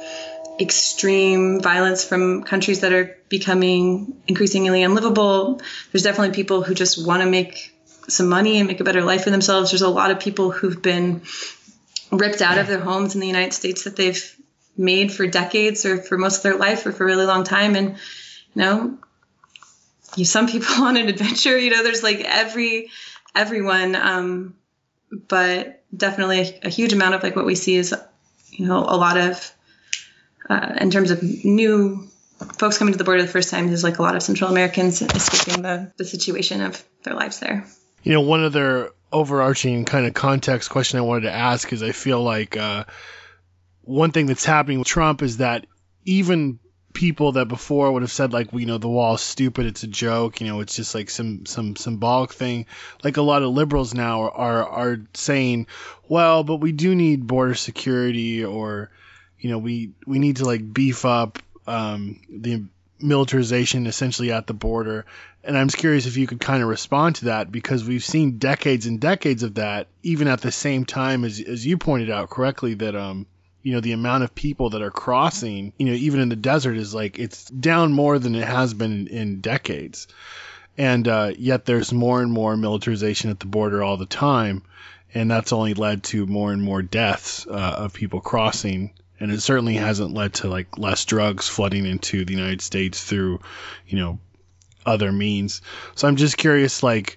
extreme violence from countries that are becoming increasingly unlivable. There's definitely people who just want to make some money and make a better life for themselves. There's a lot of people who've been ripped out of their homes in the United States that they've made for decades or for most of their life or for a really long time. And, you know, you, some people want an adventure, you know, there's like every, everyone, um, but definitely a, a huge amount of like what we see is, you know, a lot of, uh, in terms of new folks coming to the border the first time, there's like a lot of Central Americans escaping the, the situation of their lives there. You know, one other overarching kind of context question I wanted to ask is I feel like uh, one thing that's happening with Trump is that even people that before would have said like, you know, the wall is stupid, it's a joke, you know, it's just like some some symbolic thing. Like a lot of liberals now are are, are saying, well, but we do need border security, or, you know, we we need to like beef up um, the militarization essentially at the border. And I'm just curious if you could kind of respond to that, because we've seen decades and decades of that, even at the same time as as you pointed out correctly, that um you know, the amount of people that are crossing, you know, even in the desert is like, it's down more than it has been in, in decades. And uh, yet there's more and more militarization at the border all the time. And that's only led to more and more deaths uh, of people crossing. And it certainly hasn't led to like less drugs flooding into the United States through, you know, other means. So I'm just curious, like,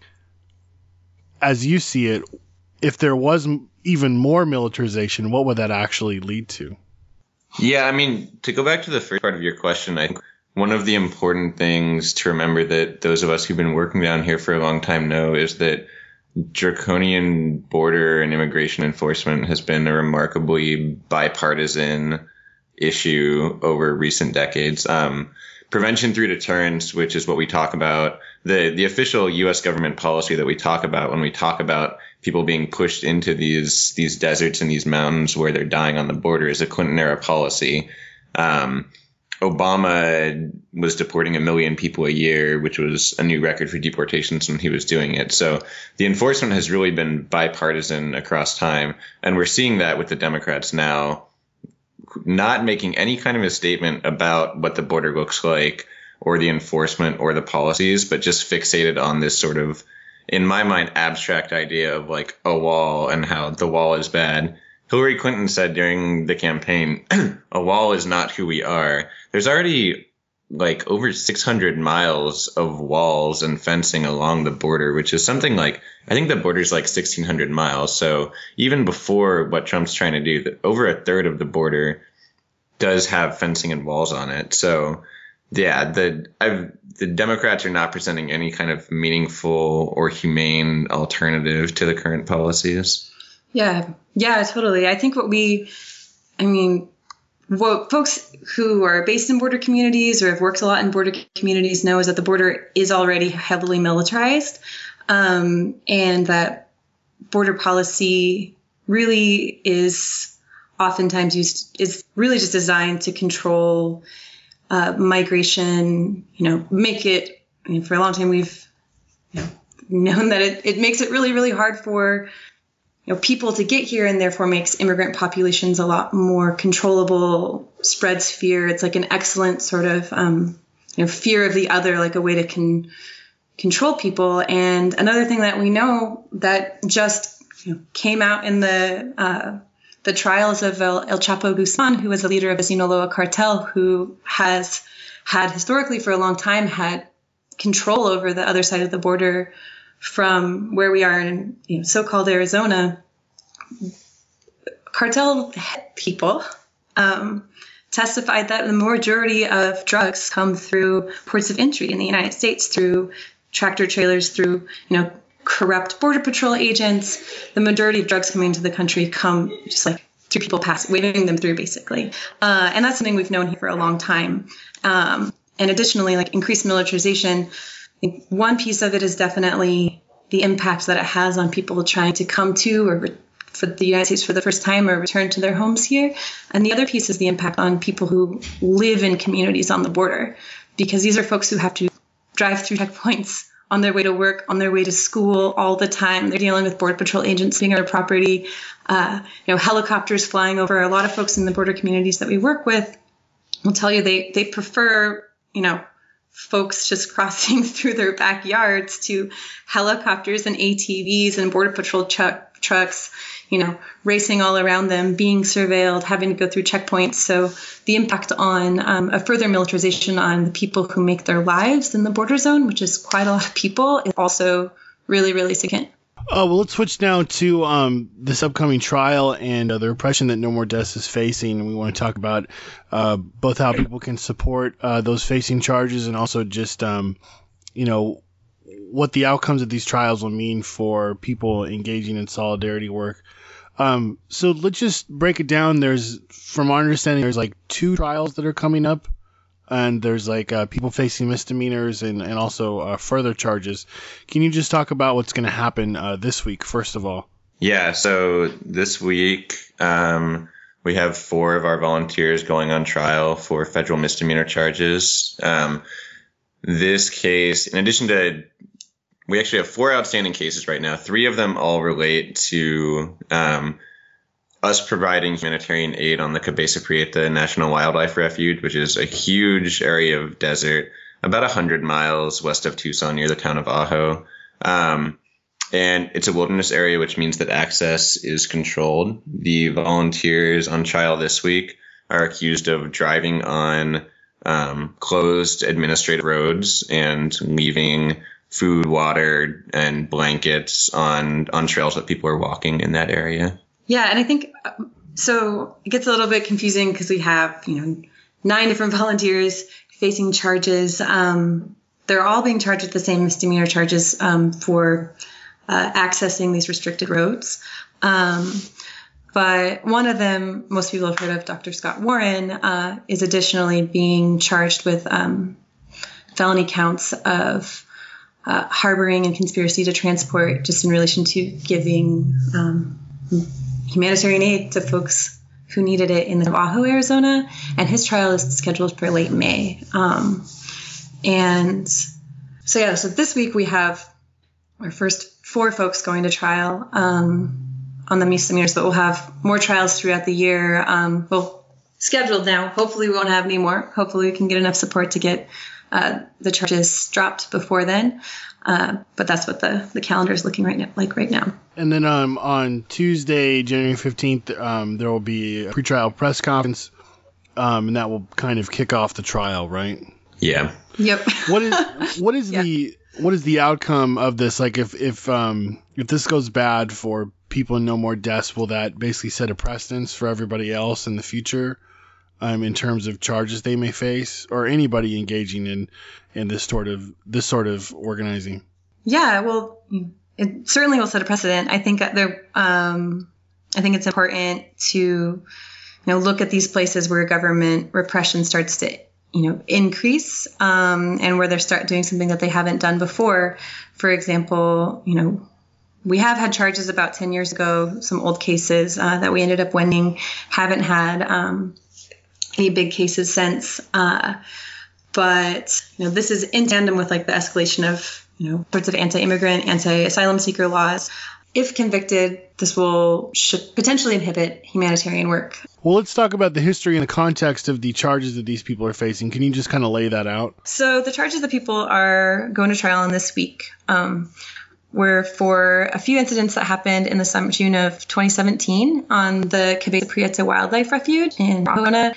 as you see it, if there was even more militarization, what would that actually lead to? Yeah, I mean, to go back to the first part of your question, I think one of the important things to remember that those of us who've been working down here for a long time know is that draconian border and immigration enforcement has been a remarkably bipartisan issue over recent decades. Um, prevention through deterrence, which is what we talk about, the, the official U S government policy that we talk about when we talk about people being pushed into these these deserts and these mountains where they're dying on the border, is a Clinton era policy. Um, Obama was deporting a million people a year, which was a new record for deportations when he was doing it. So the enforcement has really been bipartisan across time. And we're seeing that with the Democrats now, not making any kind of a statement about what the border looks like or the enforcement or the policies, but just fixated on this sort of, in my mind, abstract idea of like a wall and how the wall is bad. Hillary Clinton said during the campaign, a wall is not who we are. There's already like over six hundred miles of walls and fencing along the border, which is something like, I think the border is like sixteen hundred miles. So even before what Trump's trying to do, that over a third of the border does have fencing and walls on it. So yeah, the I've, the Democrats are not presenting any kind of meaningful or humane alternative to the current policies. Yeah, yeah, totally. I think what we, I mean, what folks who are based in border communities or have worked a lot in border communities know is that the border is already heavily militarized, um, and that border policy really is oftentimes used, is really just designed to control uh, migration, you know, make it, I mean, for a long time we've you know, known that it, it makes it really, really hard for you know, people to get here, and therefore makes immigrant populations a lot more controllable, spreads fear. It's like an excellent sort of, um, you know, fear of the other, like a way to con- control people. And another thing that we know that just you know, came out in the uh, the trials of El, El Chapo Guzman, who was the leader of the Sinaloa cartel, who has had historically for a long time had control over the other side of the border from where we are in you know, so-called Arizona. Cartel people um, testified that the majority of drugs come through ports of entry in the United States, through tractor trailers, through you know corrupt border patrol agents. The majority of drugs coming into the country come just like through people pass, waving them through, basically. Uh, and that's something we've known here for a long time. Um, and additionally, like increased militarization. I think one piece of it is definitely the impact that it has on people trying to come to or re- for the United States for the first time or return to their homes here. And the other piece is the impact on people who live in communities on the border, because these are folks who have to drive through checkpoints on their way to work, on their way to school all the time. They're dealing with border patrol agents being on their property, uh, you know, helicopters flying over. A lot of folks in the border communities that we work with will tell you they, they prefer, you know, folks just crossing through their backyards to helicopters and A T Vs and border patrol ch- trucks, you know, racing all around them, being surveilled, having to go through checkpoints. So the impact on um, a further militarization on the people who make their lives in the border zone, which is quite a lot of people, is also really, really significant. Oh, well, let's switch now to um, this upcoming trial and uh, the repression that No More Deaths is facing. And we want to talk about uh, both how people can support uh, those facing charges and also just, um, you know, what the outcomes of these trials will mean for people engaging in solidarity work. Um, so let's just break it down. There's, from our understanding, there's like two trials that are coming up, and there's like uh, people facing misdemeanors and, and also uh, further charges. Can you just talk about what's going to happen uh, this week, first of all? Yeah, so this week um, we have four of our volunteers going on trial for federal misdemeanor charges. Um, this case, in addition to, we actually have four outstanding cases right now. Three of them all relate to um, us providing humanitarian aid on the Cabeza Prieta National Wildlife Refuge, which is a huge area of desert, about one hundred miles west of Tucson near the town of Ajo. Um, and it's a wilderness area, which means that access is controlled. The volunteers on trial this week are accused of driving on um, closed administrative roads and leaving food, water, and blankets on, on trails that people are walking in that area. Yeah, and I think, so it gets a little bit confusing because we have, you know, nine different volunteers facing charges. Um, they're all being charged with the same misdemeanor charges um, for uh, accessing these restricted roads. Um, but one of them, most people have heard of, Doctor Scott Warren, uh, is additionally being charged with um, felony counts of Uh, harboring and conspiracy to transport, just in relation to giving um, humanitarian aid to folks who needed it in the Ajo, Arizona. And his trial is scheduled for late May. Um, and so, yeah, so this week we have our first four folks going to trial um, on the misdemeanors, but we'll have more trials throughout the year. Um, well, scheduled now. Hopefully we won't have any more. Hopefully we can get enough support to get Uh, the charges dropped before then, uh, but that's what the, the calendar is looking right now, like right now. And then um, on Tuesday, January fifteenth, um, there will be a pretrial press conference, um, and that will kind of kick off the trial, right? Yeah. Yep. What is what is yeah. the what is the outcome of this? Like, if if um, if this goes bad for people in No More Deaths, will that basically set a precedence for everybody else in the future? Um, in terms of charges they may face, or anybody engaging in, in this sort of this sort of organizing? Yeah, well, it certainly will set a precedent. I think there, um, I think it's important to, you know, look at these places where government repression starts to, you know, increase, um, and where they start doing something that they haven't done before. For example, you know, we have had charges about ten years ago, some old cases uh, that we ended up winning, haven't had um, any big cases since. Uh, but, you know, this is in tandem with like the escalation of, you know, sorts of anti-immigrant, anti-asylum seeker laws. If convicted, this will should potentially inhibit humanitarian work. Well, let's talk about the history and the context of the charges that these people are facing. Can you just kind of lay that out? So the charges that people are going to trial on this week um, were for a few incidents that happened in the summer, June of twenty seventeen on the Cabeza Prieta Wildlife Refuge in Arizona,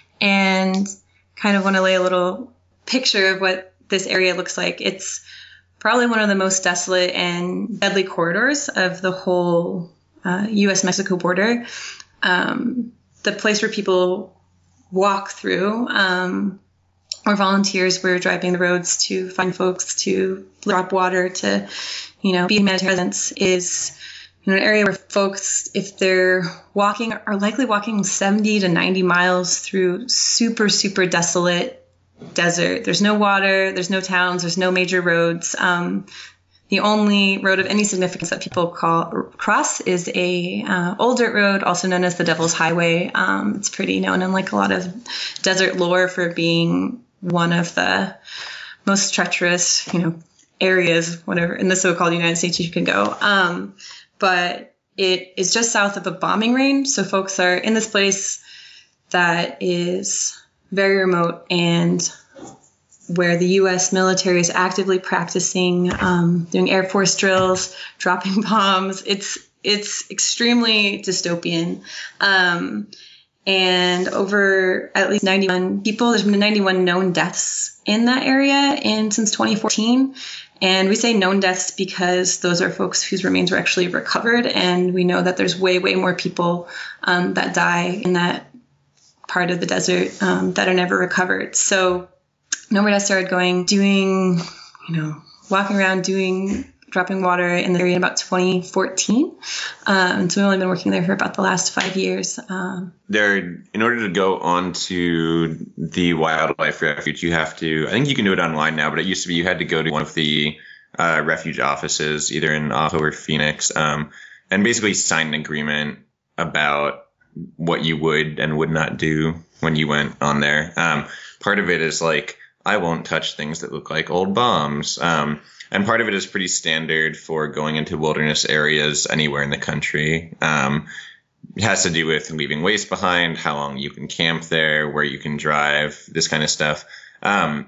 and kind of want to lay a little picture of what this area looks like. It's probably one of the most desolate and deadly corridors of the whole uh, U S Mexico border. Um, the place where people walk through, um, or volunteers were driving the roads to find folks, to drop water, to, you know, be humanitarian, is, you know, an area where folks, if they're walking, are likely walking seventy to ninety miles through super, super desolate desert. There's no water, there's no towns, there's no major roads. Um, the only road of any significance that people call cross is a uh, old dirt road, also known as the Devil's Highway. Um, it's pretty known in like a lot of desert lore for being one of the most treacherous, you know, areas, whatever, in the so-called United States you can go. Um, but it is just south of a bombing range. So folks are in this place that is very remote and where the U S military is actively practicing, um, doing Air Force drills, dropping bombs. It's it's extremely dystopian. Um, and over at least ninety-one people, there's been ninety-one known deaths in that area in since twenty fourteen. And we say known deaths because those are folks whose remains were actually recovered. And we know that there's way, way more people um, that die in that part of the desert um, that are never recovered. So No More Deaths started going, doing, you know, walking around doing dropping water in the area in about twenty fourteen. Um, so we've only been working there for about the last five years. Um, there, in order to go onto the wildlife refuge, you have to, I think you can do it online now, but it used to be you had to go to one of the uh, refuge offices, either in Ajo or Phoenix, um, and basically sign an agreement about what you would and would not do when you went on there. Um, part of it is like, I won't touch things that look like old bombs. Um, and part of it is pretty standard for going into wilderness areas anywhere in the country. Um, it has to do with leaving waste behind, how long you can camp there, where you can drive, this kind of stuff. Um,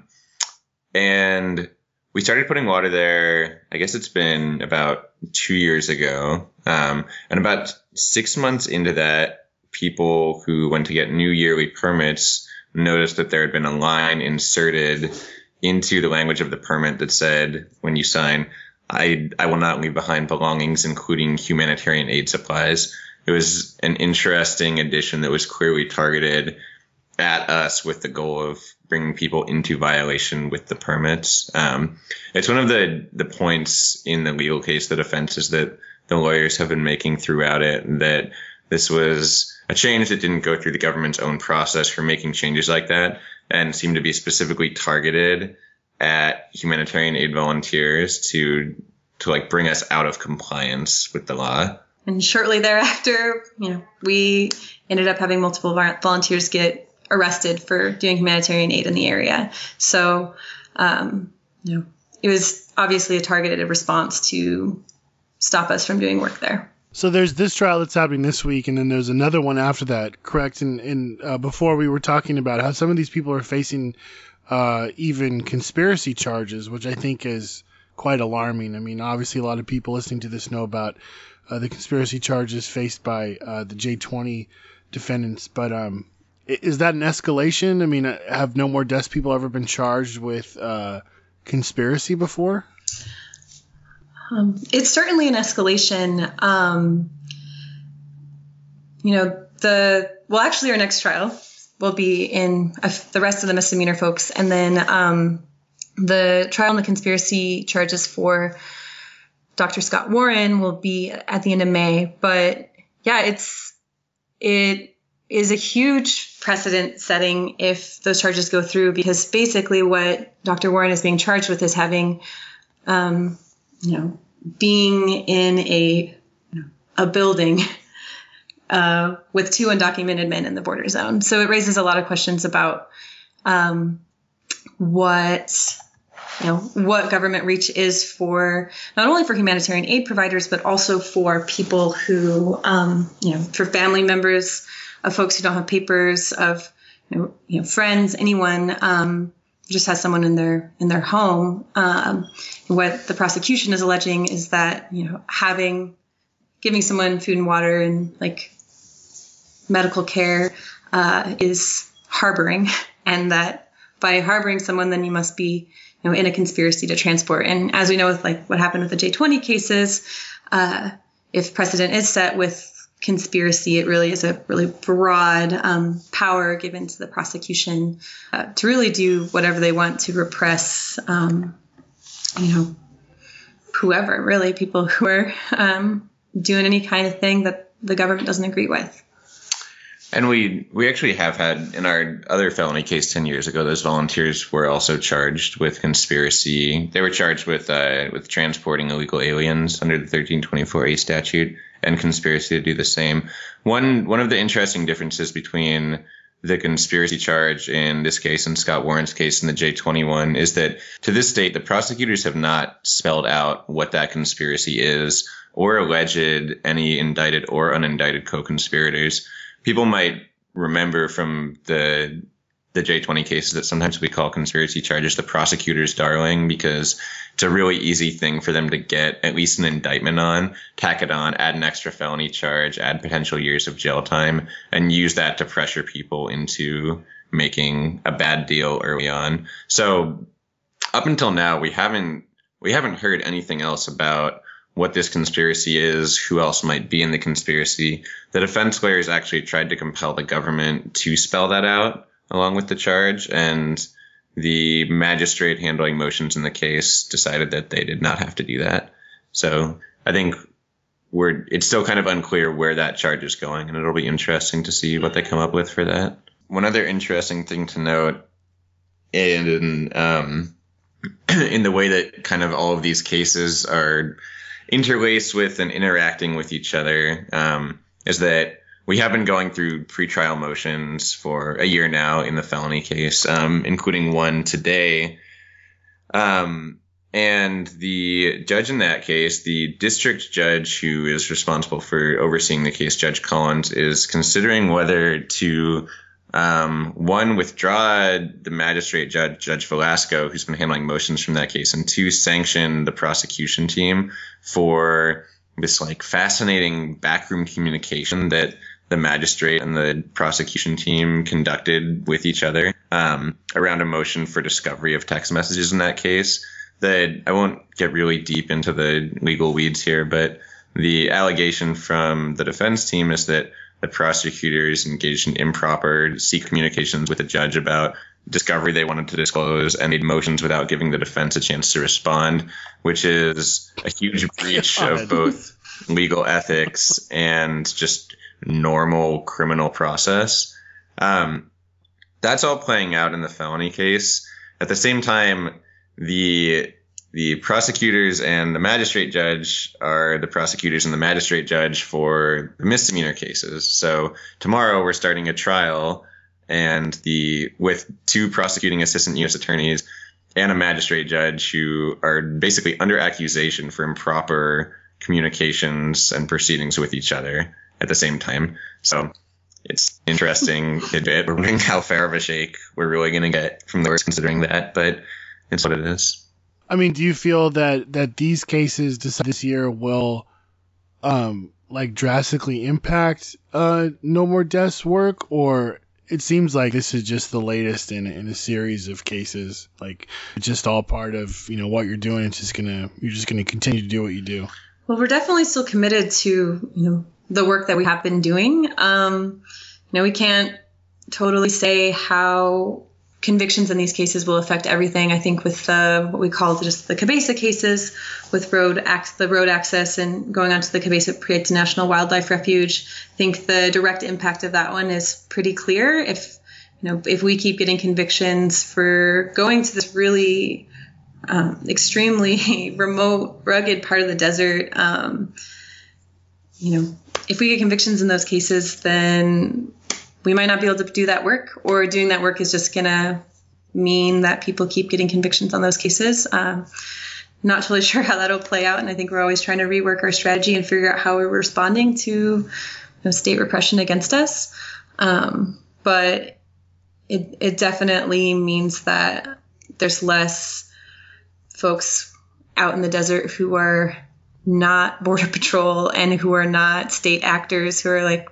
and we started putting water there, I guess it's been about two years ago. Um, and about six months into that, people who went to get new yearly permits noticed that there had been a line inserted into the language of the permit that said, when you sign, I, I will not leave behind belongings, including humanitarian aid supplies. It was an interesting addition that was clearly targeted at us with the goal of bringing people into violation with the permits. Um, it's one of the, the points in the legal case, the defenses that the lawyers have been making throughout it, that this was a change that didn't go through the government's own process for making changes like that, and seemed to be specifically targeted at humanitarian aid volunteers to to like bring us out of compliance with the law. And shortly thereafter, you know, we ended up having multiple volunteers get arrested for doing humanitarian aid in the area. So, um, you know, it was obviously a targeted response to stop us from doing work there. So there's this trial that's happening this week, and then there's another one after that, correct? And, and uh, before we were talking about how some of these people are facing uh, even conspiracy charges, which I think is quite alarming. I mean, obviously a lot of people listening to this know about uh, the conspiracy charges faced by uh, the J twenty defendants. But um, is that an escalation? I mean, have No More Deaths people ever been charged with uh, conspiracy before? Um, it's certainly an escalation. Um, you know, the, well, actually our next trial will be in uh, the rest of the misdemeanor folks. And then um, the trial and the conspiracy charges for Doctor Scott Warren will be at the end of May. But yeah, it's, it is a huge precedent setting if those charges go through, because basically what Doctor Warren is being charged with is having, um, you know, being in a a building uh, with two undocumented men in the border zone. So it raises a lot of questions about um, what you know what government reach is for not only for humanitarian aid providers, but also for people who um, you know for family members of folks who don't have papers, of you know, you know friends, anyone. Um, just has someone in their in their home. Um, what the prosecution is alleging is that, you know, having, giving someone food and water and like medical care uh, is harboring, and that by harboring someone, then you must be, you know, in a conspiracy to transport. And as we know with like what happened with the J twenty cases, uh, if precedent is set with conspiracy, it really is a really broad um, power given to the prosecution uh, to really do whatever they want to repress, um, you know, whoever, really, people who are um, doing any kind of thing that the government doesn't agree with. And we we actually have had, in our other felony case ten years ago, those volunteers were also charged with conspiracy. They were charged with uh, with transporting illegal aliens under the thirteen twenty-four A statute, and conspiracy to do the same. One one of the interesting differences between the conspiracy charge in this case and Scott Warren's case in the J twenty-one is that to this date, the prosecutors have not spelled out what that conspiracy is or alleged any indicted or unindicted co-conspirators. People might remember from the the J twenty cases that sometimes we call conspiracy charges the prosecutor's darling, because it's a really easy thing for them to get at least an indictment on, tack it on, add an extra felony charge, add potential years of jail time, and use that to pressure people into making a bad deal early on. So up until now, we haven't we haven't heard anything else about what this conspiracy is, who else might be in the conspiracy. The defense lawyers actually tried to compel the government to spell that out along with the charge, and the magistrate handling motions in the case decided that they did not have to do that. So I think we're it's still kind of unclear where that charge is going, and it'll be interesting to see what they come up with for that. One other interesting thing to note in um, in the way that kind of all of these cases are interlaced with and interacting with each other um, is that we have been going through pretrial motions for a year now in the felony case, um, including one today. Um, and the judge in that case, the district judge who is responsible for overseeing the case, Judge Collins, is considering whether to, um, one, withdraw the magistrate judge, Judge Velasco, who's been handling motions from that case, and two, sanction the prosecution team for this like fascinating backroom communication that the magistrate and the prosecution team conducted with each other um, around a motion for discovery of text messages in that case. That I won't get really deep into the legal weeds here, but the allegation from the defense team is that the prosecutors engaged in improper secret communications with the judge about discovery they wanted to disclose and made motions without giving the defense a chance to respond, which is a huge breach of both legal ethics and just normal criminal process. Um, that's all playing out in the felony case. At the same time, the the prosecutors and the magistrate judge are the prosecutors and the magistrate judge for the misdemeanor cases. So tomorrow we're starting a trial, and the with two prosecuting assistant U S attorneys and a magistrate judge who are basically under accusation for improper communications and proceedings with each other at the same time. So it's interesting. We're wondering how fair of a shake we're really going to get from the words considering that, but it's what it is. I mean, do you feel that, that these cases this year will um, like drastically impact uh, No More Death's work, or it seems like this is just the latest in in a series of cases? Like it's just all part of, you know, what you're doing. It's just gonna you're just gonna continue to do what you do. Well, we're definitely still committed to, you know, the work that we have been doing. Um, you know, we can't totally say how convictions in these cases will affect everything. I think with the, what we call just the Cabeza cases, with road ac- the road access and going onto the Cabeza Prieto National Wildlife Refuge, I think the direct impact of that one is pretty clear. If, you know, if we keep getting convictions for going to this really um, extremely remote, rugged part of the desert, um, you know, if we get convictions in those cases, then we might not be able to do that work, or doing that work is just going to mean that people keep getting convictions on those cases. Um, not totally sure how that'll play out. And I think we're always trying to rework our strategy and figure out how we're responding to, you know, state repression against us. Um, but it, it definitely means that there's less folks out in the desert who are not Border Patrol and who are not state actors who are like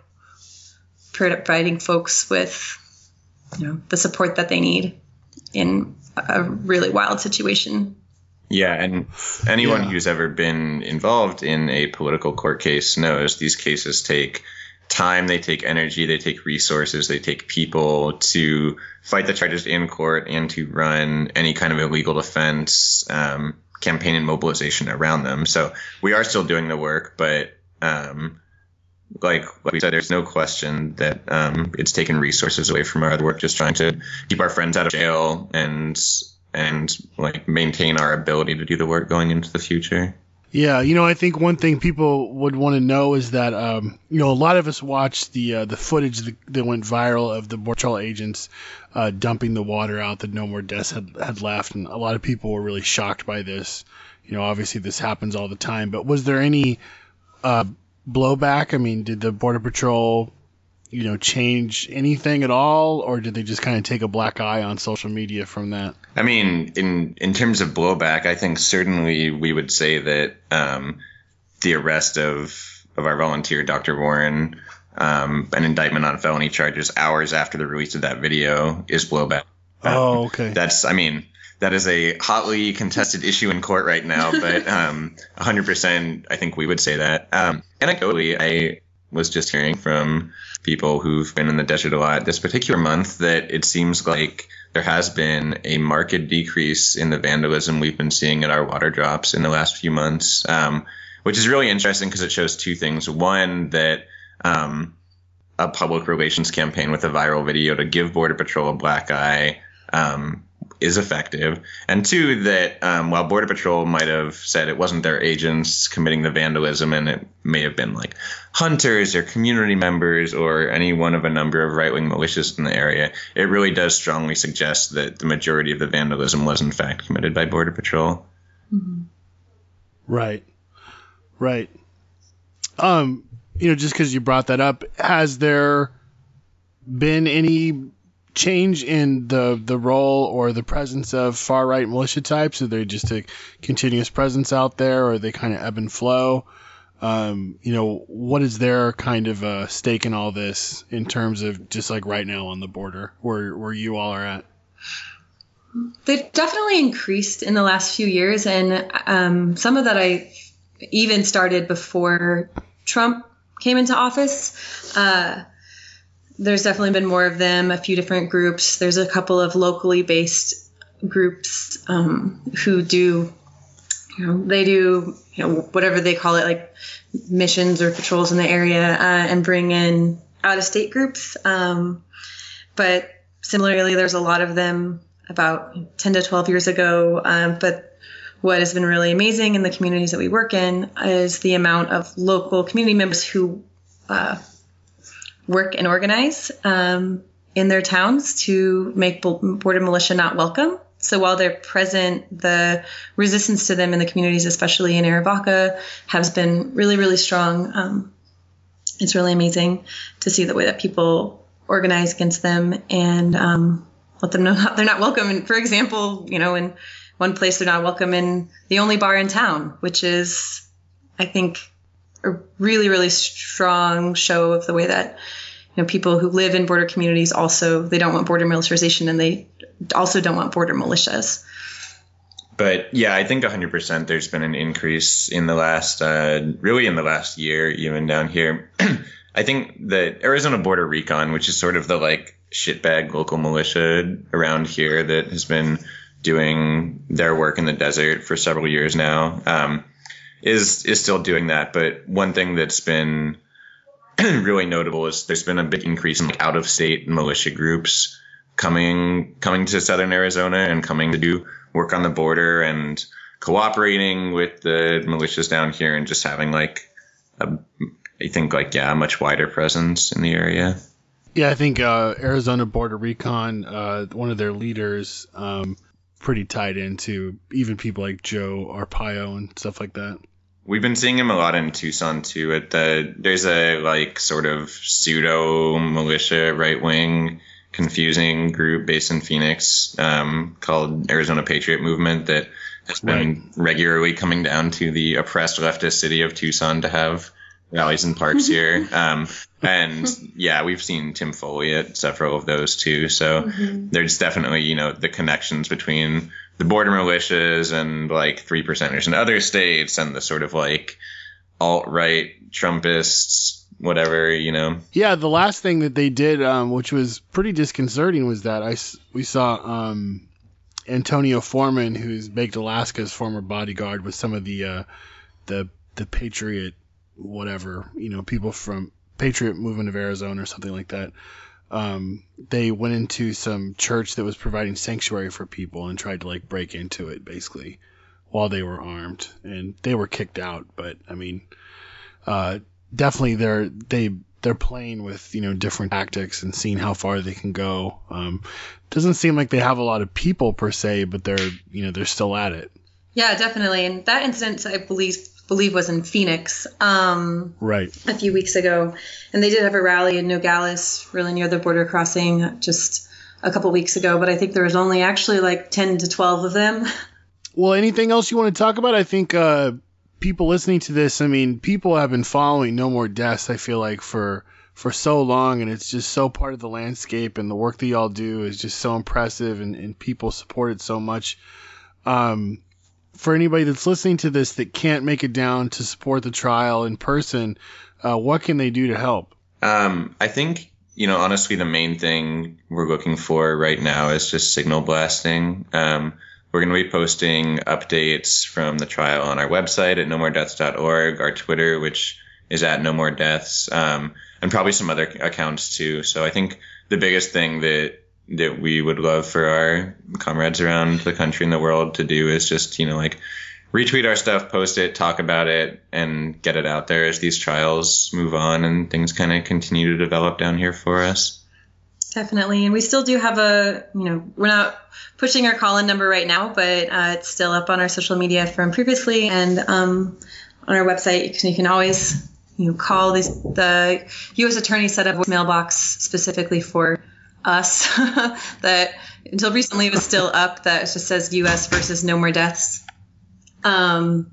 providing folks with, you know, the support that they need in a really wild situation. Yeah, and anyone Yeah. who's ever been involved in a political court case knows these cases take time, they take energy, they take resources, they take people to fight the charges in court and to run any kind of illegal defense um, campaign and mobilization around them. So we are still doing the work, but um, like, like we said, there's no question that um, it's taken resources away from our other work, just trying to keep our friends out of jail and and like maintain our ability to do the work going into the future. Yeah, you know, I think one thing people would want to know is that, um, you know, a lot of us watched the uh, the footage that, that went viral of the Border Patrol agents uh, dumping the water out that No More Deaths had, had left, and a lot of people were really shocked by this. You know, obviously this happens all the time, but was there any uh, blowback? I mean, did the Border Patrol, you know, change anything at all, or did they just kind of take a black eye on social media from that? I mean, in in terms of blowback, I think certainly we would say that um, the arrest of of our volunteer, Doctor Warren, um, an indictment on felony charges hours after the release of that video is blowback. Um, Oh, okay. That's, I mean, that is a hotly contested issue in court right now, but um, one hundred percent I think we would say that. Um, anecdotally, I was just hearing from people who've been in the desert a lot this particular month that it seems like there has been a marked decrease in the vandalism we've been seeing at our water drops in the last few months, um, which is really interesting because it shows two things. One, that um, a public relations campaign with a viral video to give Border Patrol a black eye um, is effective. And two, that um, while Border Patrol might have said it wasn't their agents committing the vandalism, and it may have been like hunters or community members or any one of a number of right-wing militias in the area, it really does strongly suggest that the majority of the vandalism was in fact committed by Border Patrol. Mm-hmm. Right. Right. Um, you know, just because you brought that up, has there been any change in the the role or the presence of far right militia types? Are they just a continuous presence out there, or are they kind of ebb and flow? Um, you know, what is their kind of uh, stake in all this in terms of just like right now on the border where where you all are at? They've definitely increased in the last few years, and um, some of that I even started before Trump came into office. Uh, There's definitely been more of them, a few different groups. There's a couple of locally based groups um, who do, you know, they do, you know, whatever they call it, like missions or patrols in the area, uh, and bring in out of state groups. Um, but similarly, there's a lot of them about ten to twelve years ago. Um, but what has been really amazing in the communities that we work in is the amount of local community members who uh, work and organize um, in their towns to make border militia not welcome. So while they're present, the resistance to them in the communities, especially in Arivaca, has been really, really strong. Um, it's really amazing to see the way that people organize against them and um, let them know they're not welcome. And for example, you know, in one place they're not welcome in the only bar in town, which is, I think, a really, really strong show of the way that, you know, people who live in border communities also, they don't want border militarization, and they also don't want border militias. But yeah, I think one hundred percent there's been an increase in the last, uh, really in the last year, even down here. I think that Arizona Border Recon, which is sort of the like shitbag local militia around here that has been doing their work in the desert for several years now, um, is is still doing that. But one thing that's been really notable is there's been a big increase in like out of state militia groups coming coming to southern Arizona and coming to do work on the border and cooperating with the militias down here and just having like a, I think like yeah a much wider presence in the area. Yeah, I think uh, Arizona Border Recon, uh, one of their leaders, um, pretty tied into even people like Joe Arpaio and stuff like that. We've been seeing him a lot in Tucson too. At the there's a like sort of pseudo militia right wing confusing group based in Phoenix um, called Arizona Patriot Movement that has been right. regularly coming down to the oppressed leftist city of Tucson to have rallies and parks here. Um, and yeah, we've seen Tim Foley at several of those too. So mm-hmm. there's definitely, you know, the connections between the border militias and like three percenters in other states and the sort of like alt-right Trumpists, whatever, you know. Yeah, the last thing that they did, um, which was pretty disconcerting, was that I, we saw um, Antonio Foreman, who's Baked Alaska's former bodyguard, with some of the uh, the the Patriot, whatever, you know, people from Patriot Movement of Arizona or something like that. Um, they went into some church that was providing sanctuary for people and tried to like break into it basically while they were armed, and they were kicked out. But I mean, uh, definitely they're, they, they're playing with, you know, different tactics and seeing how far they can go. Um, doesn't seem like they have a lot of people per se, but they're, you know, they're still at it. Yeah, definitely. And that incident, I believe, believe was in Phoenix um, right a few weeks ago. And they did have a rally in Nogales, really near the border crossing, just a couple weeks ago. But I think there was only actually like ten to twelve of them. Well, anything else you want to talk about? I think uh, people listening to this, I mean, people have been following No More Deaths, I feel like, for for so long. And it's just so part of the landscape. And the work that y'all do is just so impressive. And, and people support it so much. Um for anybody that's listening to this that can't make it down to support the trial in person, uh, what can they do to help? Um, I think, you know, honestly, the main thing we're looking for right now is just signal blasting. Um, we're going to be posting updates from the trial on our website at no more deaths dot org, our Twitter, which is at no more deaths, um, and probably some other accounts too. So I think the biggest thing that that we would love for our comrades around the country and the world to do is just, you know, like retweet our stuff, post it, talk about it, and get it out there as these trials move on and things kind of continue to develop down here for us. Definitely. And we still do have a, you know, we're not pushing our call-in number right now, but uh, it's still up on our social media from previously and um, on our website. You can always, you know, call this, the U S Attorney set up a voicemail box specifically for us that until recently was still up, that just says U S versus No More Deaths. Um,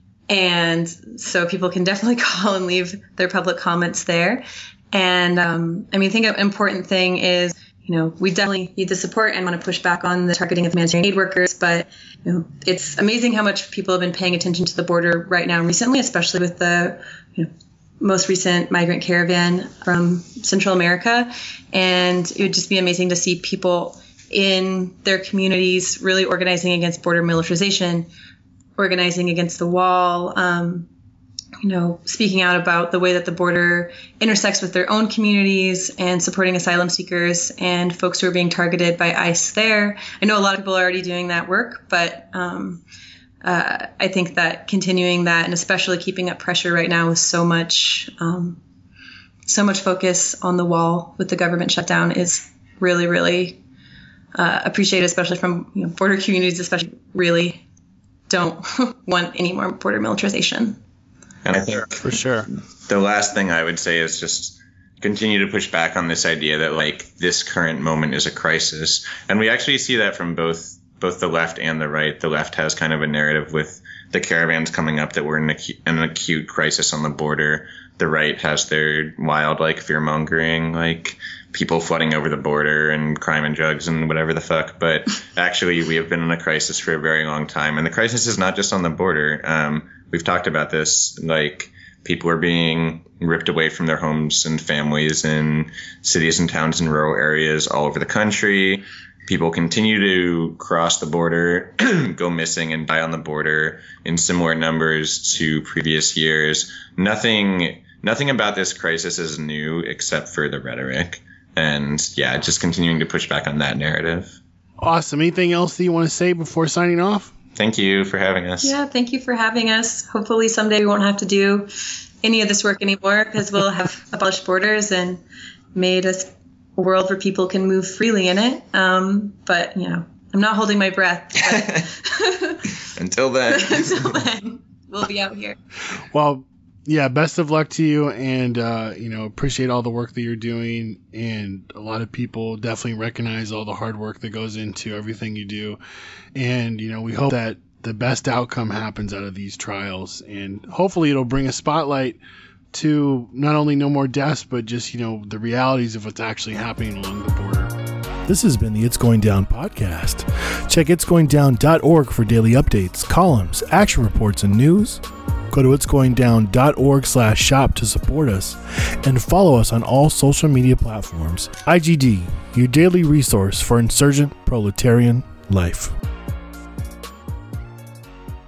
and so people can definitely call and leave their public comments there. And um, I mean, I think an important thing is, you know, we definitely need the support and want to push back on the targeting of humanitarian aid workers. But, you know, it's amazing how much people have been paying attention to the border right now recently, especially with the, you know, most recent migrant caravan from Central America. And it would just be amazing to see people in their communities really organizing against border militarization, organizing against the wall, um, you know, speaking out about the way that the border intersects with their own communities and supporting asylum seekers and folks who are being targeted by ICE there. I know a lot of people are already doing that work, but um, uh, I think that continuing that and especially keeping up pressure right now with so much, um, so much focus on the wall with the government shutdown is really, really uh, appreciated, especially from, you know, border communities, especially really don't want any more border militarization. And I think for sure, the last thing I would say is just continue to push back on this idea that like this current moment is a crisis. And we actually see that from both both the left and the right. The left has kind of a narrative with the caravans coming up that we're in acu- an acute crisis on the border. The right has their wild, like, fear-mongering, like, people flooding over the border and crime and drugs and whatever the fuck. But actually, we have been in a crisis for a very long time. And the crisis is not just on the border. Um, we've talked about this, like, people are being ripped away from their homes and families in cities and towns and rural areas all over the country. People continue to cross the border, go missing and die on the border in similar numbers to previous years. Nothing nothing about this crisis is new except for the rhetoric. And yeah, just continuing to push back on that narrative. Awesome. Anything else that you want to say before signing off? Thank you for having us. Yeah, thank you for having us. Hopefully someday we won't have to do any of this work anymore because we'll have abolished borders and made us a world where people can move freely in it. Um, but, you know, I'm not holding my breath. Until then. Until then, we'll be out here. Well, yeah, best of luck to you. And, uh, you know, appreciate all the work that you're doing. And a lot of people definitely recognize all the hard work that goes into everything you do. And, you know, we hope that the best outcome happens out of these trials. And hopefully it'll bring a spotlight to not only No More Deaths, but just, you know, the realities of what's actually happening along the border. This has been the It's Going Down podcast. Check its going down dot org for daily updates, columns, action reports, and news. Go to its going down dot org slash shop to support us, and follow us on all social media platforms. I G D, your daily resource for insurgent proletarian life.